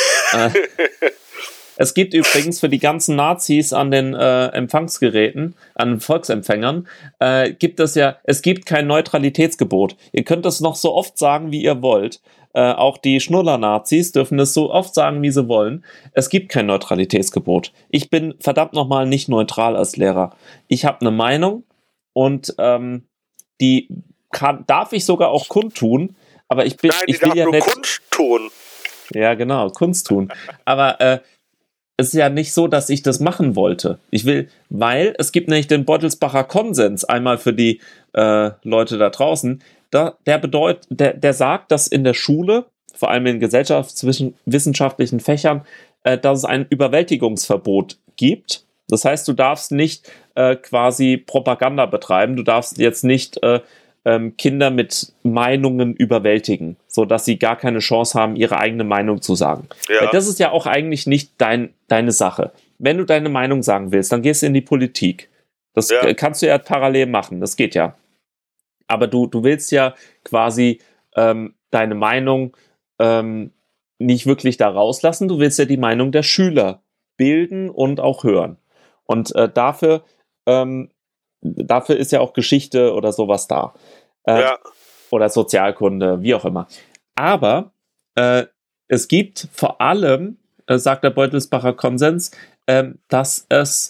Es gibt übrigens für die ganzen Nazis an den Empfangsgeräten, an Volksempfängern, es gibt kein Neutralitätsgebot. Ihr könnt das noch so oft sagen, wie ihr wollt. Auch die Schnuller-Nazis dürfen es so oft sagen, wie sie wollen. Es gibt kein Neutralitätsgebot. Ich bin verdammt nochmal nicht neutral als Lehrer. Ich habe eine Meinung, und die darf ich sogar auch kundtun, aber ich will ja nicht Kunst tun. Ja, genau, Kunst tun. Aber es ist ja nicht so, dass ich das machen wollte. Weil es gibt nämlich den Beutelsbacher Konsens, einmal für die Leute da draußen, der sagt, dass in der Schule, vor allem in gesellschaftswissenschaftlichen Fächern, dass es ein Überwältigungsverbot gibt. Das heißt, du darfst nicht quasi Propaganda betreiben, du darfst jetzt nicht Kinder mit Meinungen überwältigen, sodass sie gar keine Chance haben, ihre eigene Meinung zu sagen. Ja. Weil das ist ja auch eigentlich nicht deine Sache. Wenn du deine Meinung sagen willst, dann gehst du in die Politik. Das kannst du ja parallel machen, das geht ja. Aber du willst ja quasi deine Meinung nicht wirklich da rauslassen, du willst ja die Meinung der Schüler bilden und auch hören. Und dafür ist ja auch Geschichte oder sowas da. Oder Sozialkunde, wie auch immer. Aber es gibt vor allem, sagt der Beutelsbacher Konsens, dass es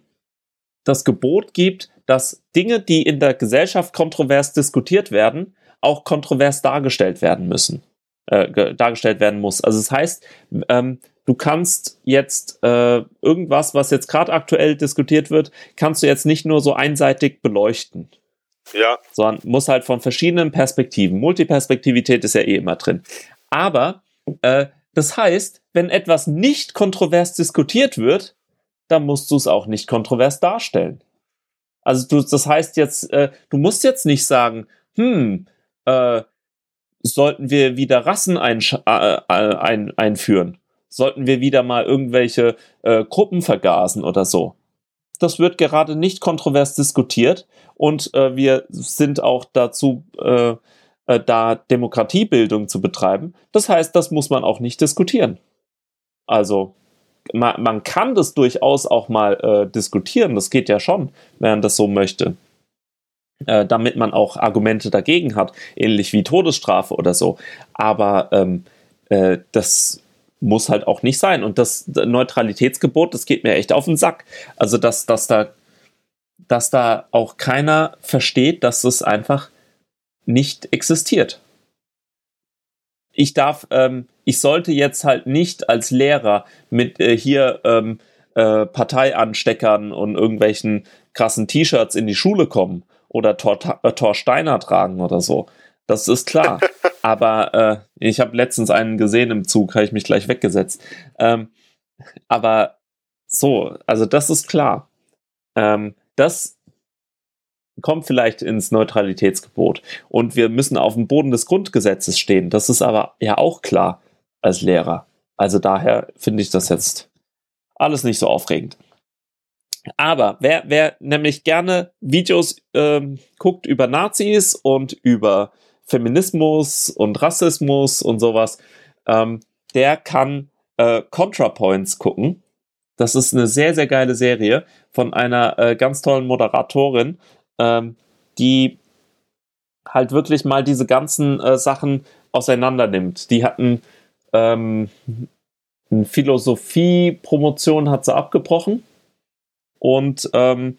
das Gebot gibt, dass Dinge, die in der Gesellschaft kontrovers diskutiert werden, auch kontrovers dargestellt werden muss. Also das heißt, du kannst jetzt irgendwas, was jetzt gerade aktuell diskutiert wird, kannst du jetzt nicht nur so einseitig beleuchten. Ja. Sondern muss halt von verschiedenen Perspektiven. Multiperspektivität ist ja eh immer drin. Aber das heißt, wenn etwas nicht kontrovers diskutiert wird, dann musst du es auch nicht kontrovers darstellen. Also das heißt jetzt, du musst jetzt nicht sagen, sollten wir wieder Rassen einführen? Sollten wir wieder mal irgendwelche Gruppen vergasen oder so? Das wird gerade nicht kontrovers diskutiert und wir sind auch dazu da, Demokratiebildung zu betreiben. Das heißt, das muss man auch nicht diskutieren. Also man kann das durchaus auch mal diskutieren, das geht ja schon, wenn man das so möchte. Damit man auch Argumente dagegen hat, ähnlich wie Todesstrafe oder so. Aber das muss halt auch nicht sein. Und das Neutralitätsgebot, das geht mir echt auf den Sack. Also, dass da auch keiner versteht, dass es einfach nicht existiert. Ich sollte jetzt halt nicht als Lehrer mit Parteiansteckern und irgendwelchen krassen T-Shirts in die Schule kommen oder Thor Steiner tragen oder so. Das ist klar. Aber ich habe letztens einen gesehen im Zug, habe ich mich gleich weggesetzt. Aber so, also das ist klar. Das kommt vielleicht ins Neutralitätsgebot. Und wir müssen auf dem Boden des Grundgesetzes stehen. Das ist aber ja auch klar als Lehrer. Also daher finde ich das jetzt alles nicht so aufregend. Aber wer nämlich gerne Videos guckt über Nazis und über Feminismus und Rassismus und sowas, der kann ContraPoints gucken. Das ist eine sehr, sehr geile Serie von einer ganz tollen Moderatorin, die halt wirklich mal diese ganzen Sachen auseinander nimmt. Die hatten eine Philosophie-Promotion hat sie abgebrochen und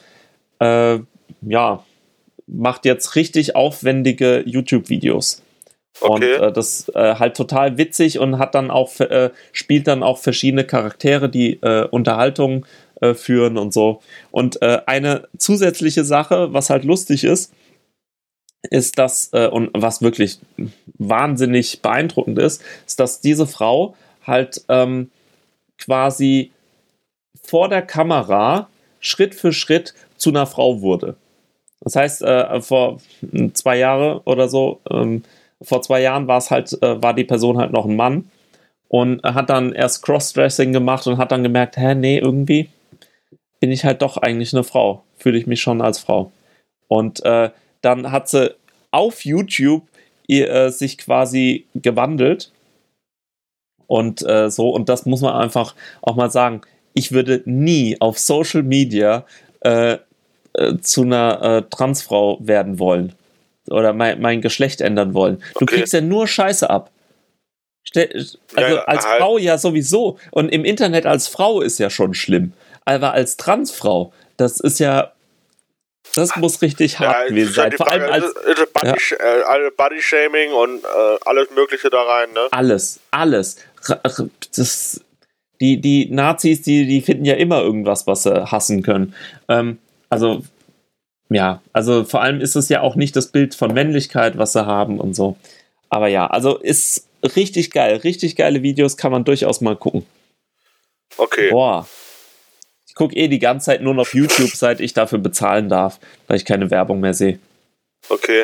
macht jetzt richtig aufwendige YouTube-Videos. Okay. Und das halt total witzig und hat dann auch spielt dann auch verschiedene Charaktere, die Unterhaltung führen und so. Und eine zusätzliche Sache, was halt lustig ist, dass, und was wirklich wahnsinnig beeindruckend ist dass diese Frau halt quasi vor der Kamera Schritt für Schritt zu einer Frau wurde. Das heißt, vor 2 Jahren oder so, vor 2 Jahren war die Person halt noch ein Mann und hat dann erst Crossdressing gemacht und hat dann gemerkt, irgendwie bin ich halt doch eigentlich eine Frau. Fühle ich mich schon als Frau. Und dann hat sie auf YouTube sich quasi gewandelt und so, und das muss man einfach auch mal sagen, ich würde nie auf Social Media zu einer Transfrau werden wollen. Oder mein Geschlecht ändern wollen. Du kriegst ja nur Scheiße ab. Als Frau ja sowieso. Und im Internet als Frau ist ja schon schlimm. Aber als Transfrau, das ist ja... Das muss richtig hart gewesen sein. Vor allem als... Body-Shaming und alles Mögliche da rein, ne? Alles. Die Nazis, die finden ja immer irgendwas, was sie hassen können. Also vor allem ist es ja auch nicht das Bild von Männlichkeit, was sie haben und so. Aber ja, also ist richtig geil. Richtig geile Videos kann man durchaus mal gucken. Okay. Boah. Ich gucke die ganze Zeit nur noch YouTube, seit ich dafür bezahlen darf, weil ich keine Werbung mehr sehe. Okay.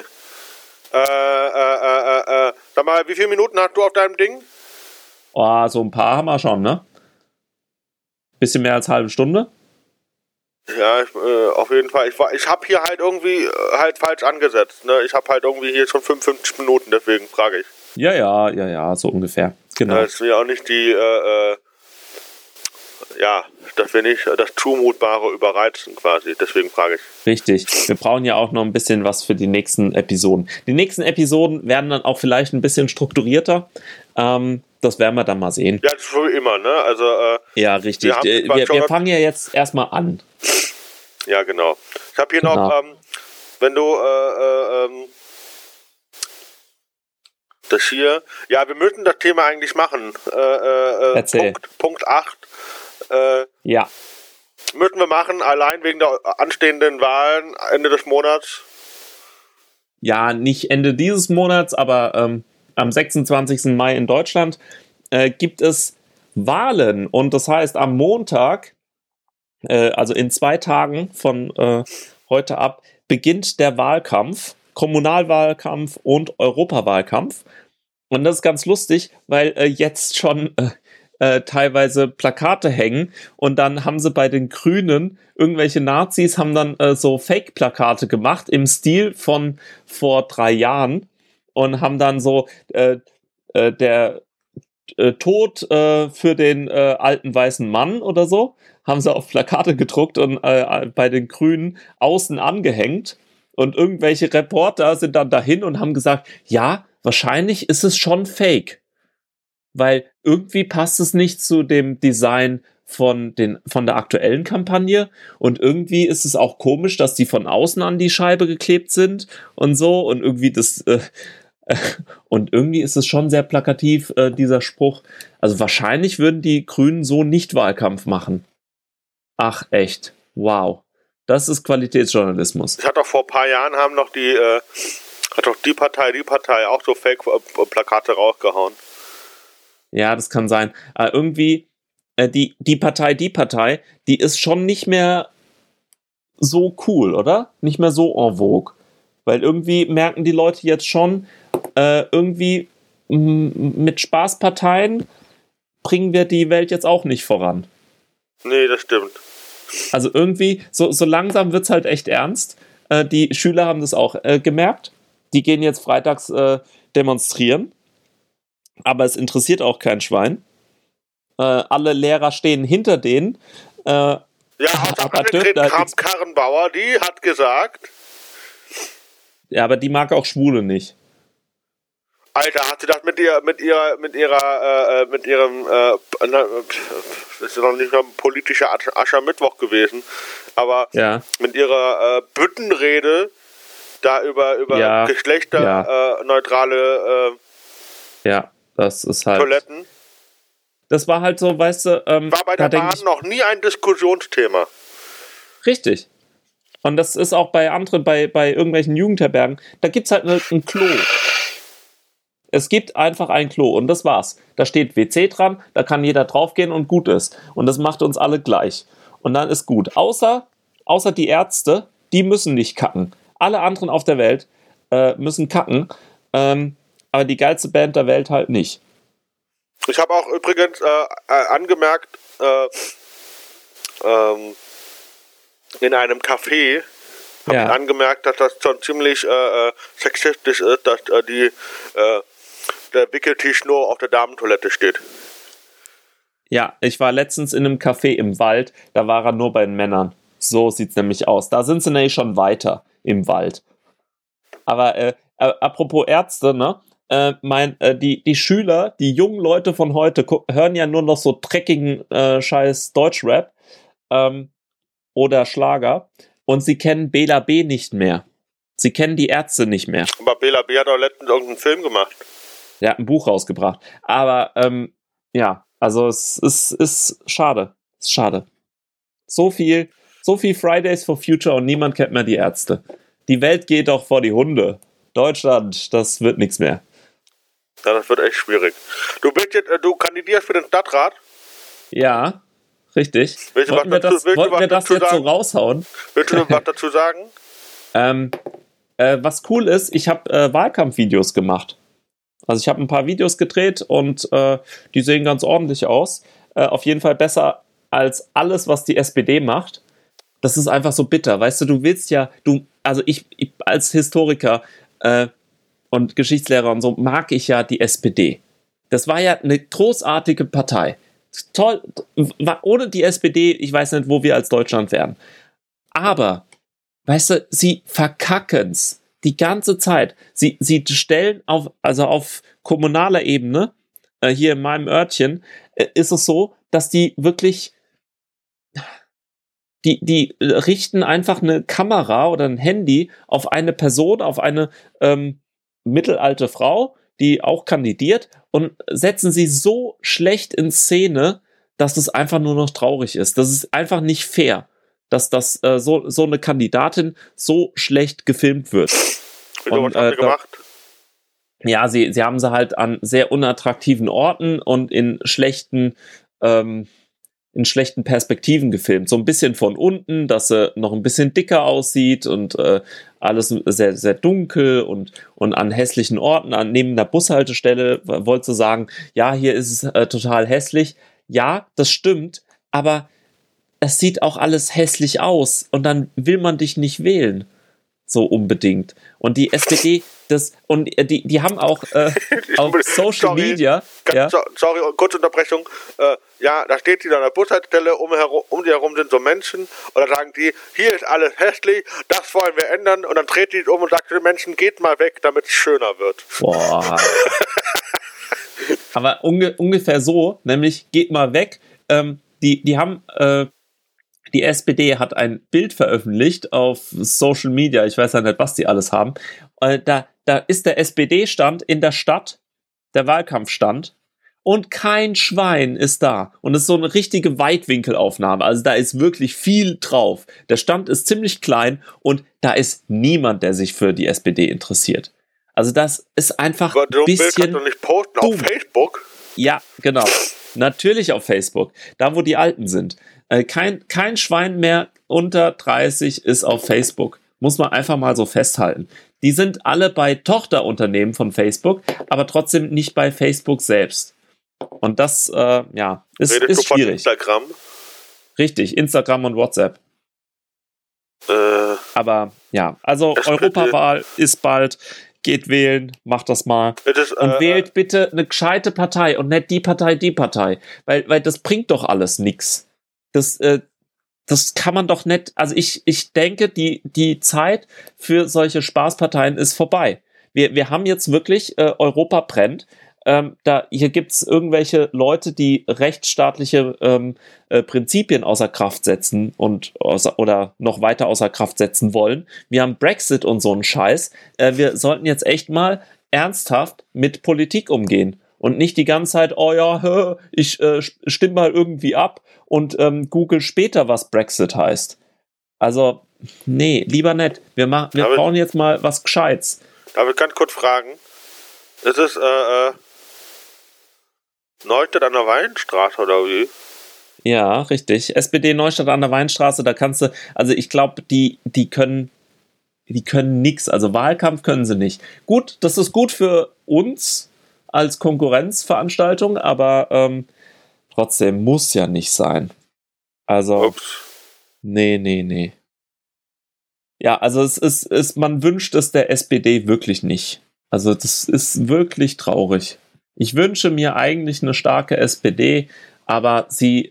Sag mal, wie viele Minuten hast du auf deinem Ding? Oh, so ein paar haben wir schon, ne? Bisschen mehr als halbe Stunde. Ja, auf jeden Fall. Ich habe hier halt irgendwie halt falsch angesetzt. Ne? Ich habe halt irgendwie hier schon 55 Minuten, deswegen frage ich. Ja, so ungefähr. Genau. Das ist ja auch nicht die, dass wir nicht das Zumutbare überreizen quasi. Deswegen frage ich. Richtig. Wir brauchen ja auch noch ein bisschen was für die nächsten Episoden. Die nächsten Episoden werden dann auch vielleicht ein bisschen strukturierter. Das werden wir dann mal sehen. Ja, das ist wie immer, ne? Also, ja, richtig. Wir fangen ja jetzt erstmal an. Ja, genau. Ich habe hier noch, wenn du Das hier, ja, wir müssen das Thema eigentlich machen. Erzähl. Punkt 8. Ja. Müssen wir machen, allein wegen der anstehenden Wahlen Ende des Monats. Ja, nicht Ende dieses Monats, aber am 26. Mai in Deutschland gibt es Wahlen. Und das heißt, am Montag, also in 2 Tagen von heute ab, beginnt der Wahlkampf, Kommunalwahlkampf und Europawahlkampf. Und das ist ganz lustig, weil jetzt schon teilweise Plakate hängen und dann haben sie bei den Grünen, irgendwelche Nazis haben dann so Fake-Plakate gemacht im Stil von vor 3 Jahren und haben dann so der Tod für den alten weißen Mann oder so, haben sie auf Plakate gedruckt und bei den Grünen außen angehängt. Und irgendwelche Reporter sind dann dahin und haben gesagt, ja, wahrscheinlich ist es schon fake. Weil irgendwie passt es nicht zu dem Design von der aktuellen Kampagne. Und irgendwie ist es auch komisch, dass die von außen an die Scheibe geklebt sind und so. Und irgendwie und irgendwie ist es schon sehr plakativ, dieser Spruch. Also wahrscheinlich würden die Grünen so nicht Wahlkampf machen. Ach, echt. Wow. Das ist Qualitätsjournalismus. Ich hatte doch vor ein paar Jahren hat doch die Partei auch so Fake-Plakate rausgehauen. Ja, das kann sein. Aber irgendwie, die Partei, die ist schon nicht mehr so cool, oder? Nicht mehr so en vogue. Weil irgendwie merken die Leute jetzt schon, irgendwie mit Spaßparteien bringen wir die Welt jetzt auch nicht voran. Nee, das stimmt. Also irgendwie, so langsam wird es halt echt ernst. Die Schüler haben das auch gemerkt. Die gehen jetzt freitags demonstrieren. Aber es interessiert auch kein Schwein. Alle Lehrer stehen hinter denen. Ja, aber Annegret Kramp-Karrenbauer, die hat gesagt... Ja, aber die mag auch Schwule nicht. Alter, hat sie das mit ihrem, das ist ja noch nicht mal ein politischer Aschermittwoch gewesen, aber ja. Mit ihrer Büttenrede da über ja. geschlechterneutrale ja, das ist halt... Toiletten. Das war halt so, weißt du... war bei der Bahn noch nie ein Diskussionsthema. Richtig. Und das ist auch bei anderen, bei irgendwelchen Jugendherbergen, da gibt's halt ein Klo. Es gibt einfach ein Klo und das war's. Da steht WC dran, da kann jeder draufgehen und gut ist. Und das macht uns alle gleich. Und dann ist gut. Außer die Ärzte, die müssen nicht kacken. Alle anderen auf der Welt müssen kacken. Aber die geilste Band der Welt halt nicht. Ich habe auch übrigens angemerkt, in einem Café habe ich angemerkt, dass das schon ziemlich sexistisch ist, dass der Wickeltisch nur auf der Damentoilette steht. Ja, ich war letztens in einem Café im Wald, da war er nur bei den Männern. So sieht's nämlich aus. Da sind sie nämlich schon weiter im Wald. Aber apropos Ärzte, ne? Die Schüler, die jungen Leute von heute hören ja nur noch so dreckigen Scheiß Deutschrap oder Schlager und sie kennen Bela B. nicht mehr. Sie kennen die Ärzte nicht mehr. Aber Bela B. hat auch letztens irgendeinen Film gemacht. Er hat ein Buch rausgebracht. Aber ja, also es ist schade. Es ist schade. So viel Fridays for Future und niemand kennt mehr die Ärzte. Die Welt geht doch vor die Hunde. Deutschland, das wird nichts mehr. Ja, das wird echt schwierig. Du kandidierst für den Stadtrat? Ja, richtig. Wollten wir das jetzt so raushauen? Willst du was dazu sagen? Was cool ist, ich habe Wahlkampfvideos gemacht. Also ich habe ein paar Videos gedreht und die sehen ganz ordentlich aus. Auf jeden Fall besser als alles, was die SPD macht. Das ist einfach so bitter. Weißt du, du willst ja, ich als Historiker und Geschichtslehrer und so mag ich ja die SPD. Das war ja eine großartige Partei. Toll, ohne die SPD, ich weiß nicht, wo wir als Deutschland wären. Aber, weißt du, sie verkacken's die ganze Zeit. Sie stellen auf kommunaler Ebene, hier in meinem Örtchen, ist es so, dass die wirklich, die richten einfach eine Kamera oder ein Handy auf eine Person, auf eine mittelalte Frau, die auch kandidiert, und setzen sie so schlecht in Szene, dass es einfach nur noch traurig ist. Das ist einfach nicht fair, dass das so eine Kandidatin so schlecht gefilmt wird. Wieso, was haben sie gemacht? Ja, sie haben sie halt an sehr unattraktiven Orten und in schlechten Perspektiven gefilmt. So ein bisschen von unten, dass sie noch ein bisschen dicker aussieht und alles sehr, sehr dunkel und an hässlichen Orten, neben einer Bushaltestelle, wolltest du sagen, ja, hier ist es total hässlich. Ja, das stimmt, aber es sieht auch alles hässlich aus und dann will man dich nicht wählen. So unbedingt. Und die SPD, die haben auch auf Social Media. Sorry, kurze Unterbrechung. Ja, da steht sie an der Bushaltestelle, um die herum sind so Menschen, und dann sagen die, hier ist alles hässlich, das wollen wir ändern, und dann dreht die um und sagt den Menschen, geht mal weg, damit es schöner wird. Boah. Aber ungefähr so, nämlich geht mal weg. Die haben die SPD hat ein Bild veröffentlicht auf Social Media, ich weiß ja nicht, was die alles haben. Da ist der SPD-Stand in der Stadt, der Wahlkampfstand, und kein Schwein ist da. Und es ist so eine richtige Weitwinkelaufnahme, also da ist wirklich viel drauf. Der Stand ist ziemlich klein und da ist niemand, der sich für die SPD interessiert. Also das ist einfach ein bisschen Bild kannst du nicht posten auf Facebook? Ja, genau. Natürlich auf Facebook, da wo die Alten sind. Kein Schwein mehr unter 30 ist auf Facebook. Muss man einfach mal so festhalten. Die sind alle bei Tochterunternehmen von Facebook, aber trotzdem nicht bei Facebook selbst. Und das, ist schwierig. Von Instagram? Richtig, Instagram und WhatsApp. Aber ja, also Europawahl ist bald. Geht wählen, macht das mal. Und wählt bitte eine gescheite Partei und nicht die Partei. Weil das bringt doch alles nichts. Das kann man doch nicht. Also ich denke, die Zeit für solche Spaßparteien ist vorbei. Wir haben jetzt wirklich Europa brennt. Hier gibt es irgendwelche Leute, die rechtsstaatliche Prinzipien außer Kraft setzen oder noch weiter außer Kraft setzen wollen. Wir haben Brexit und so einen Scheiß. Wir sollten jetzt echt mal ernsthaft mit Politik umgehen und nicht die ganze Zeit, oh ja, ich stimme mal irgendwie ab und google später, was Brexit heißt. Also, nee, lieber nicht. Wir brauchen jetzt mal was Gescheites. Darf ich ganz kurz fragen? Das ist Neustadt an der Weinstraße, oder wie? Ja, richtig. SPD Neustadt an der Weinstraße, da kannst du, also ich glaube, die können nix, also Wahlkampf können sie nicht. Gut, das ist gut für uns als Konkurrenzveranstaltung, aber trotzdem muss ja nicht sein. Also, nee. Ja, also man wünscht es der SPD wirklich nicht. Also das ist wirklich traurig. Ich wünsche mir eigentlich eine starke SPD, aber sie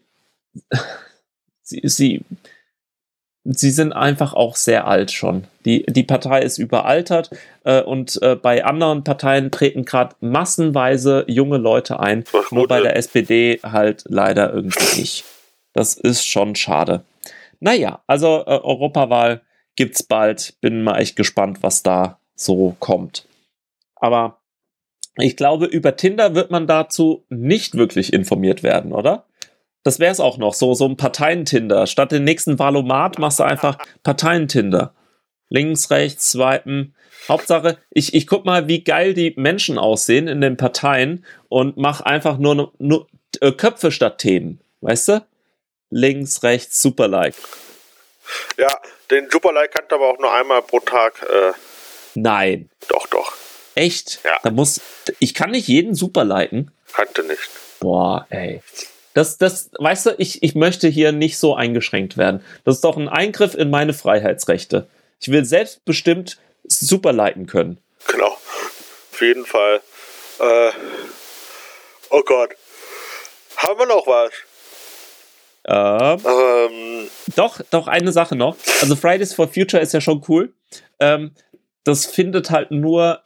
sind einfach auch sehr alt schon. Die Partei ist überaltert und bei anderen Parteien treten gerade massenweise junge Leute ein, nur bei der SPD halt leider irgendwie nicht. Das ist schon schade. Naja, also Europawahl gibt's bald. Bin mal echt gespannt, was da so kommt. Aber ich glaube, über Tinder wird man dazu nicht wirklich informiert werden, oder? Das wäre es auch noch, so ein Parteien-Tinder. Statt den nächsten Valomat machst du einfach Parteien-Tinder. Links, rechts, swipen. Hauptsache, ich guck mal, wie geil die Menschen aussehen in den Parteien und mach einfach nur Köpfe statt Themen. Weißt du? Links, rechts, Superlike. Ja, den Superlike kannst du aber auch nur einmal pro Tag. Nein. Doch. Echt? Ja. Ich kann nicht jeden superliken. Kannte nicht. Boah, ey. Das, weißt du, ich möchte hier nicht so eingeschränkt werden. Das ist doch ein Eingriff in meine Freiheitsrechte. Ich will selbstbestimmt superliken können. Genau. Auf jeden Fall. Oh Gott. Haben wir noch was? Doch, eine Sache noch. Also Fridays for Future ist ja schon cool. Das findet halt nur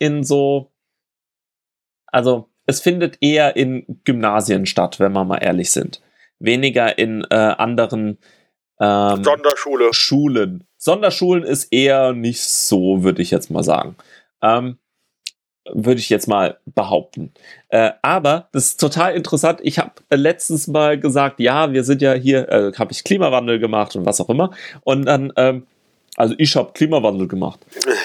es findet eher in Gymnasien statt, wenn wir mal ehrlich sind. Weniger in anderen Schulen. Sonderschulen ist eher nicht so, würde ich jetzt mal sagen. würde ich jetzt mal behaupten. Aber das ist total interessant. Ich habe letztens mal gesagt, ja, wir sind ja hier, habe ich Klimawandel gemacht und was auch immer. Und dann, also ich habe Klimawandel gemacht.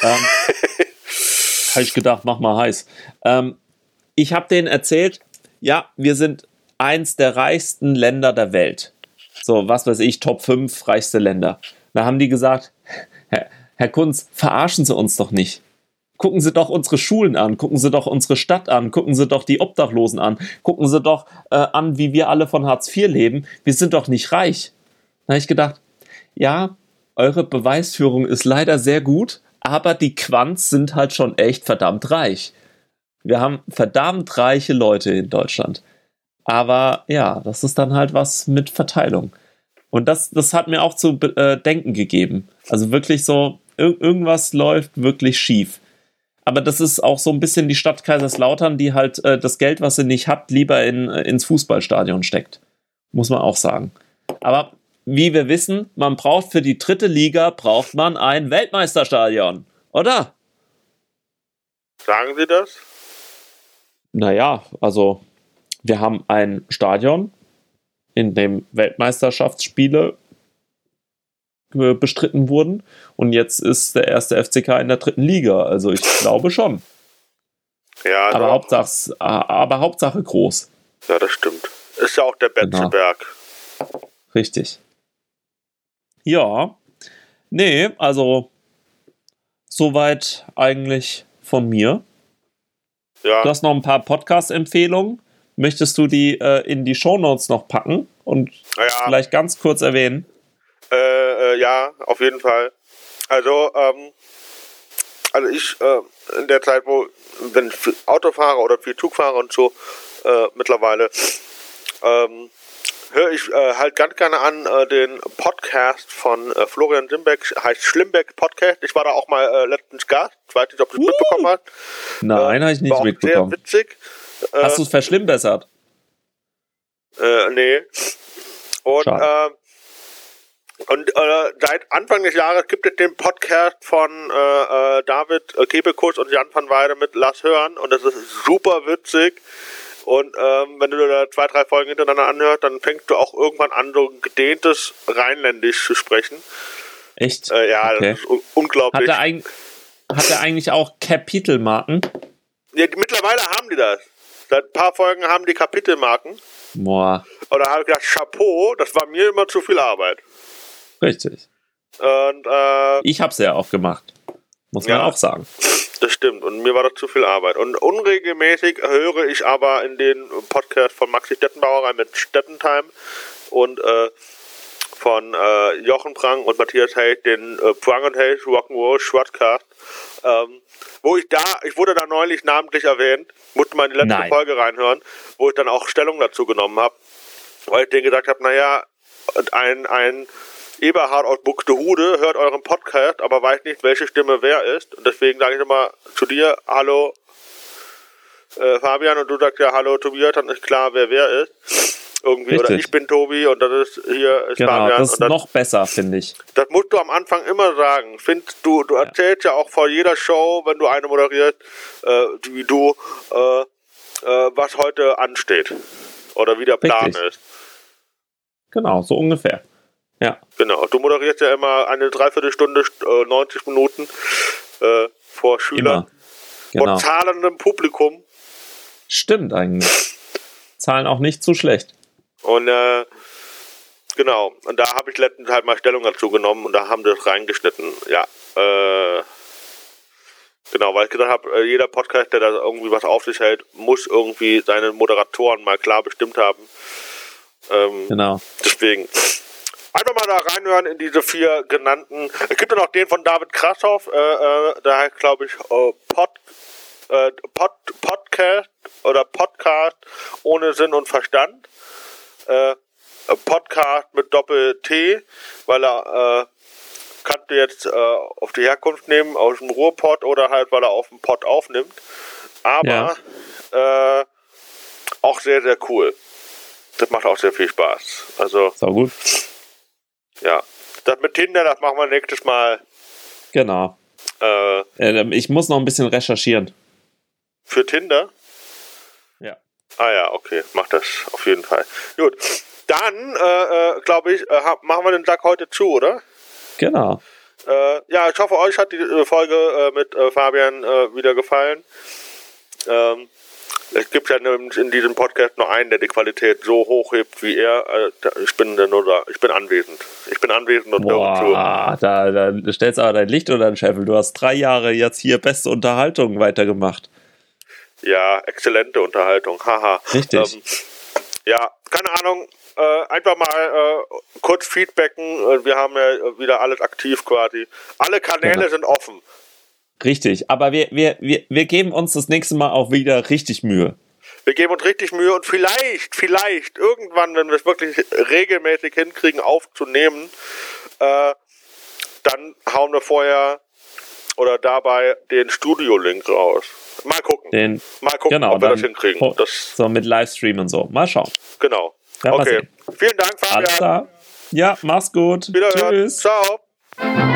Habe ich gedacht, mach mal heiß. Ich habe denen erzählt, ja, wir sind eins der reichsten Länder der Welt. So, was weiß ich, Top 5 reichste Länder. Da haben die gesagt, Herr Kunz, verarschen Sie uns doch nicht. Gucken Sie doch unsere Schulen an, gucken Sie doch unsere Stadt an, gucken Sie doch die Obdachlosen an, gucken Sie doch an, wie wir alle von Hartz IV leben. Wir sind doch nicht reich. Da habe ich gedacht, ja, eure Beweisführung ist leider sehr gut, aber die Quants sind halt schon echt verdammt reich. Wir haben verdammt reiche Leute in Deutschland. Aber ja, das ist dann halt was mit Verteilung. Und das hat mir auch zu denken gegeben. Also wirklich so, irgendwas läuft wirklich schief. Aber das ist auch so ein bisschen die Stadt Kaiserslautern, die halt das Geld, was sie nicht hat, lieber ins Fußballstadion steckt. Muss man auch sagen. Aber wie wir wissen, man braucht für die 3. Liga braucht man ein Weltmeisterstadion. Oder? Sagen Sie das? Naja, also wir haben ein Stadion, in dem Weltmeisterschaftsspiele bestritten wurden. Und jetzt ist der erste FCK in der 3. Liga. Also ich glaube schon. Ja, aber Hauptsache groß. Ja, das stimmt. Ist ja auch der Betzenberg. Genau. Richtig. Ja. Nee, also soweit eigentlich von mir. Ja. Du hast noch ein paar Podcast-Empfehlungen. Möchtest du die in die Shownotes noch packen und vielleicht ganz kurz erwähnen? Ja, auf jeden Fall. Also ich in der Zeit, wenn ich viel Auto fahre oder viel Zug fahre und so mittlerweile, höre ich halt ganz gerne an den Podcast von Florian Simbeck, heißt Schlimbeck Podcast. Ich war da auch mal letztens Gast. Ich weiß nicht, ob du es mitbekommen hast. Nein, habe ich nicht war mitbekommen. Sehr witzig. Hast du es verschlimmbessert? Nee. Und Schade. Seit Anfang des Jahres gibt es den Podcast von David Kebekus und Jan van Weide mit Lass hören und das ist super witzig und wenn du da 2, 3 Folgen hintereinander anhörst, dann fängst du auch irgendwann an, so gedehntes Rheinländisch zu sprechen. Echt? Ja, okay. Das ist unglaublich. Hat er eigentlich auch Kapitelmarken? Ja, mittlerweile haben die das. Seit ein paar Folgen haben die Kapitelmarken. Boah. Und da habe ich gedacht, Chapeau, das war mir immer zu viel Arbeit. Richtig. Und ich habe es ja auch gemacht. Muss man auch sagen. Das stimmt. Und mir war das zu viel Arbeit. Und unregelmäßig höre ich aber in den Podcast von Maxi Stettenbauer rein mit Stettentime und von Jochen Prang und Matthias Hayes den Prang und Hayes Rock'n'Roll Schwarzcast. Ich wurde da neulich namentlich erwähnt, musste mal in die letzte Folge reinhören, wo ich dann auch Stellung dazu genommen habe, weil ich denen gesagt habe, naja, ein Eberhard aus Buxtehude hört euren Podcast, aber weiß nicht, welche Stimme wer ist. Und deswegen sage ich immer zu dir, hallo Fabian, und du sagst ja hallo Tobias, dann ist klar, wer ist. Irgendwie. Richtig. Oder ich bin Tobi und das ist Fabian. Genau, das ist noch besser, finde ich. Das musst du am Anfang immer sagen. Du erzählst ja auch vor jeder Show, wenn du eine moderierst, wie du, was heute ansteht. Oder wie der Plan ist. Genau, so ungefähr. Ja. Genau, du moderierst ja immer eine Dreiviertelstunde, 90 Minuten vor Schülern, vor zahlendem Publikum. Stimmt eigentlich. Zahlen auch nicht so schlecht. Und genau, und da habe ich letztens halt mal Stellung dazu genommen und da haben sie das reingeschnitten. Ja, genau, weil ich gedacht habe, jeder Podcast, der da irgendwie was auf sich hält, muss irgendwie seine Moderatoren mal klar bestimmt haben. Genau. Deswegen einfach mal da reinhören in diese 4 genannten. Es gibt ja noch den von David Krassoff, der heißt, glaube ich, Podcast ohne Sinn und Verstand. Podcast mit Doppel-T, weil er kannte jetzt auf die Herkunft nehmen, aus dem Ruhrpott oder halt, weil er auf dem Pott aufnimmt. Aber auch sehr, sehr cool. Das macht auch sehr viel Spaß. Also, so gut. Ja. Das mit Tinder, das machen wir nächstes Mal. Genau. Ich muss noch ein bisschen recherchieren. Für Tinder? Ja. Ah ja, okay, mach das auf jeden Fall. Gut, dann glaube ich, machen wir den Sack heute zu, oder? Genau. Ja, ich hoffe, euch hat die Folge mit Fabian wieder gefallen. Es gibt ja in diesem Podcast nur einen, der die Qualität so hoch hebt wie er. Ich bin nur da. Ich bin anwesend. Ich bin anwesend und höre zu. Da stellst du aber dein Licht unter den Scheffel. Du hast 3 Jahre jetzt hier beste Unterhaltung weitergemacht. Ja, exzellente Unterhaltung. Haha. Richtig. Ja, keine Ahnung. Einfach mal kurz feedbacken. Wir haben ja wieder alles aktiv quasi. Alle Kanäle sind offen. Richtig, aber wir geben uns das nächste Mal auch wieder richtig Mühe. Wir geben uns richtig Mühe und vielleicht irgendwann, wenn wir es wirklich regelmäßig hinkriegen aufzunehmen, dann hauen wir vorher oder dabei den Studio-Link raus. Mal gucken, genau, ob wir das hinkriegen. So mit Livestream und so. Mal schauen. Genau. Ja, okay. Vielen Dank, Fabian. Alles klar. Ja, mach's gut. Wiederhören. Tschüss. Ciao.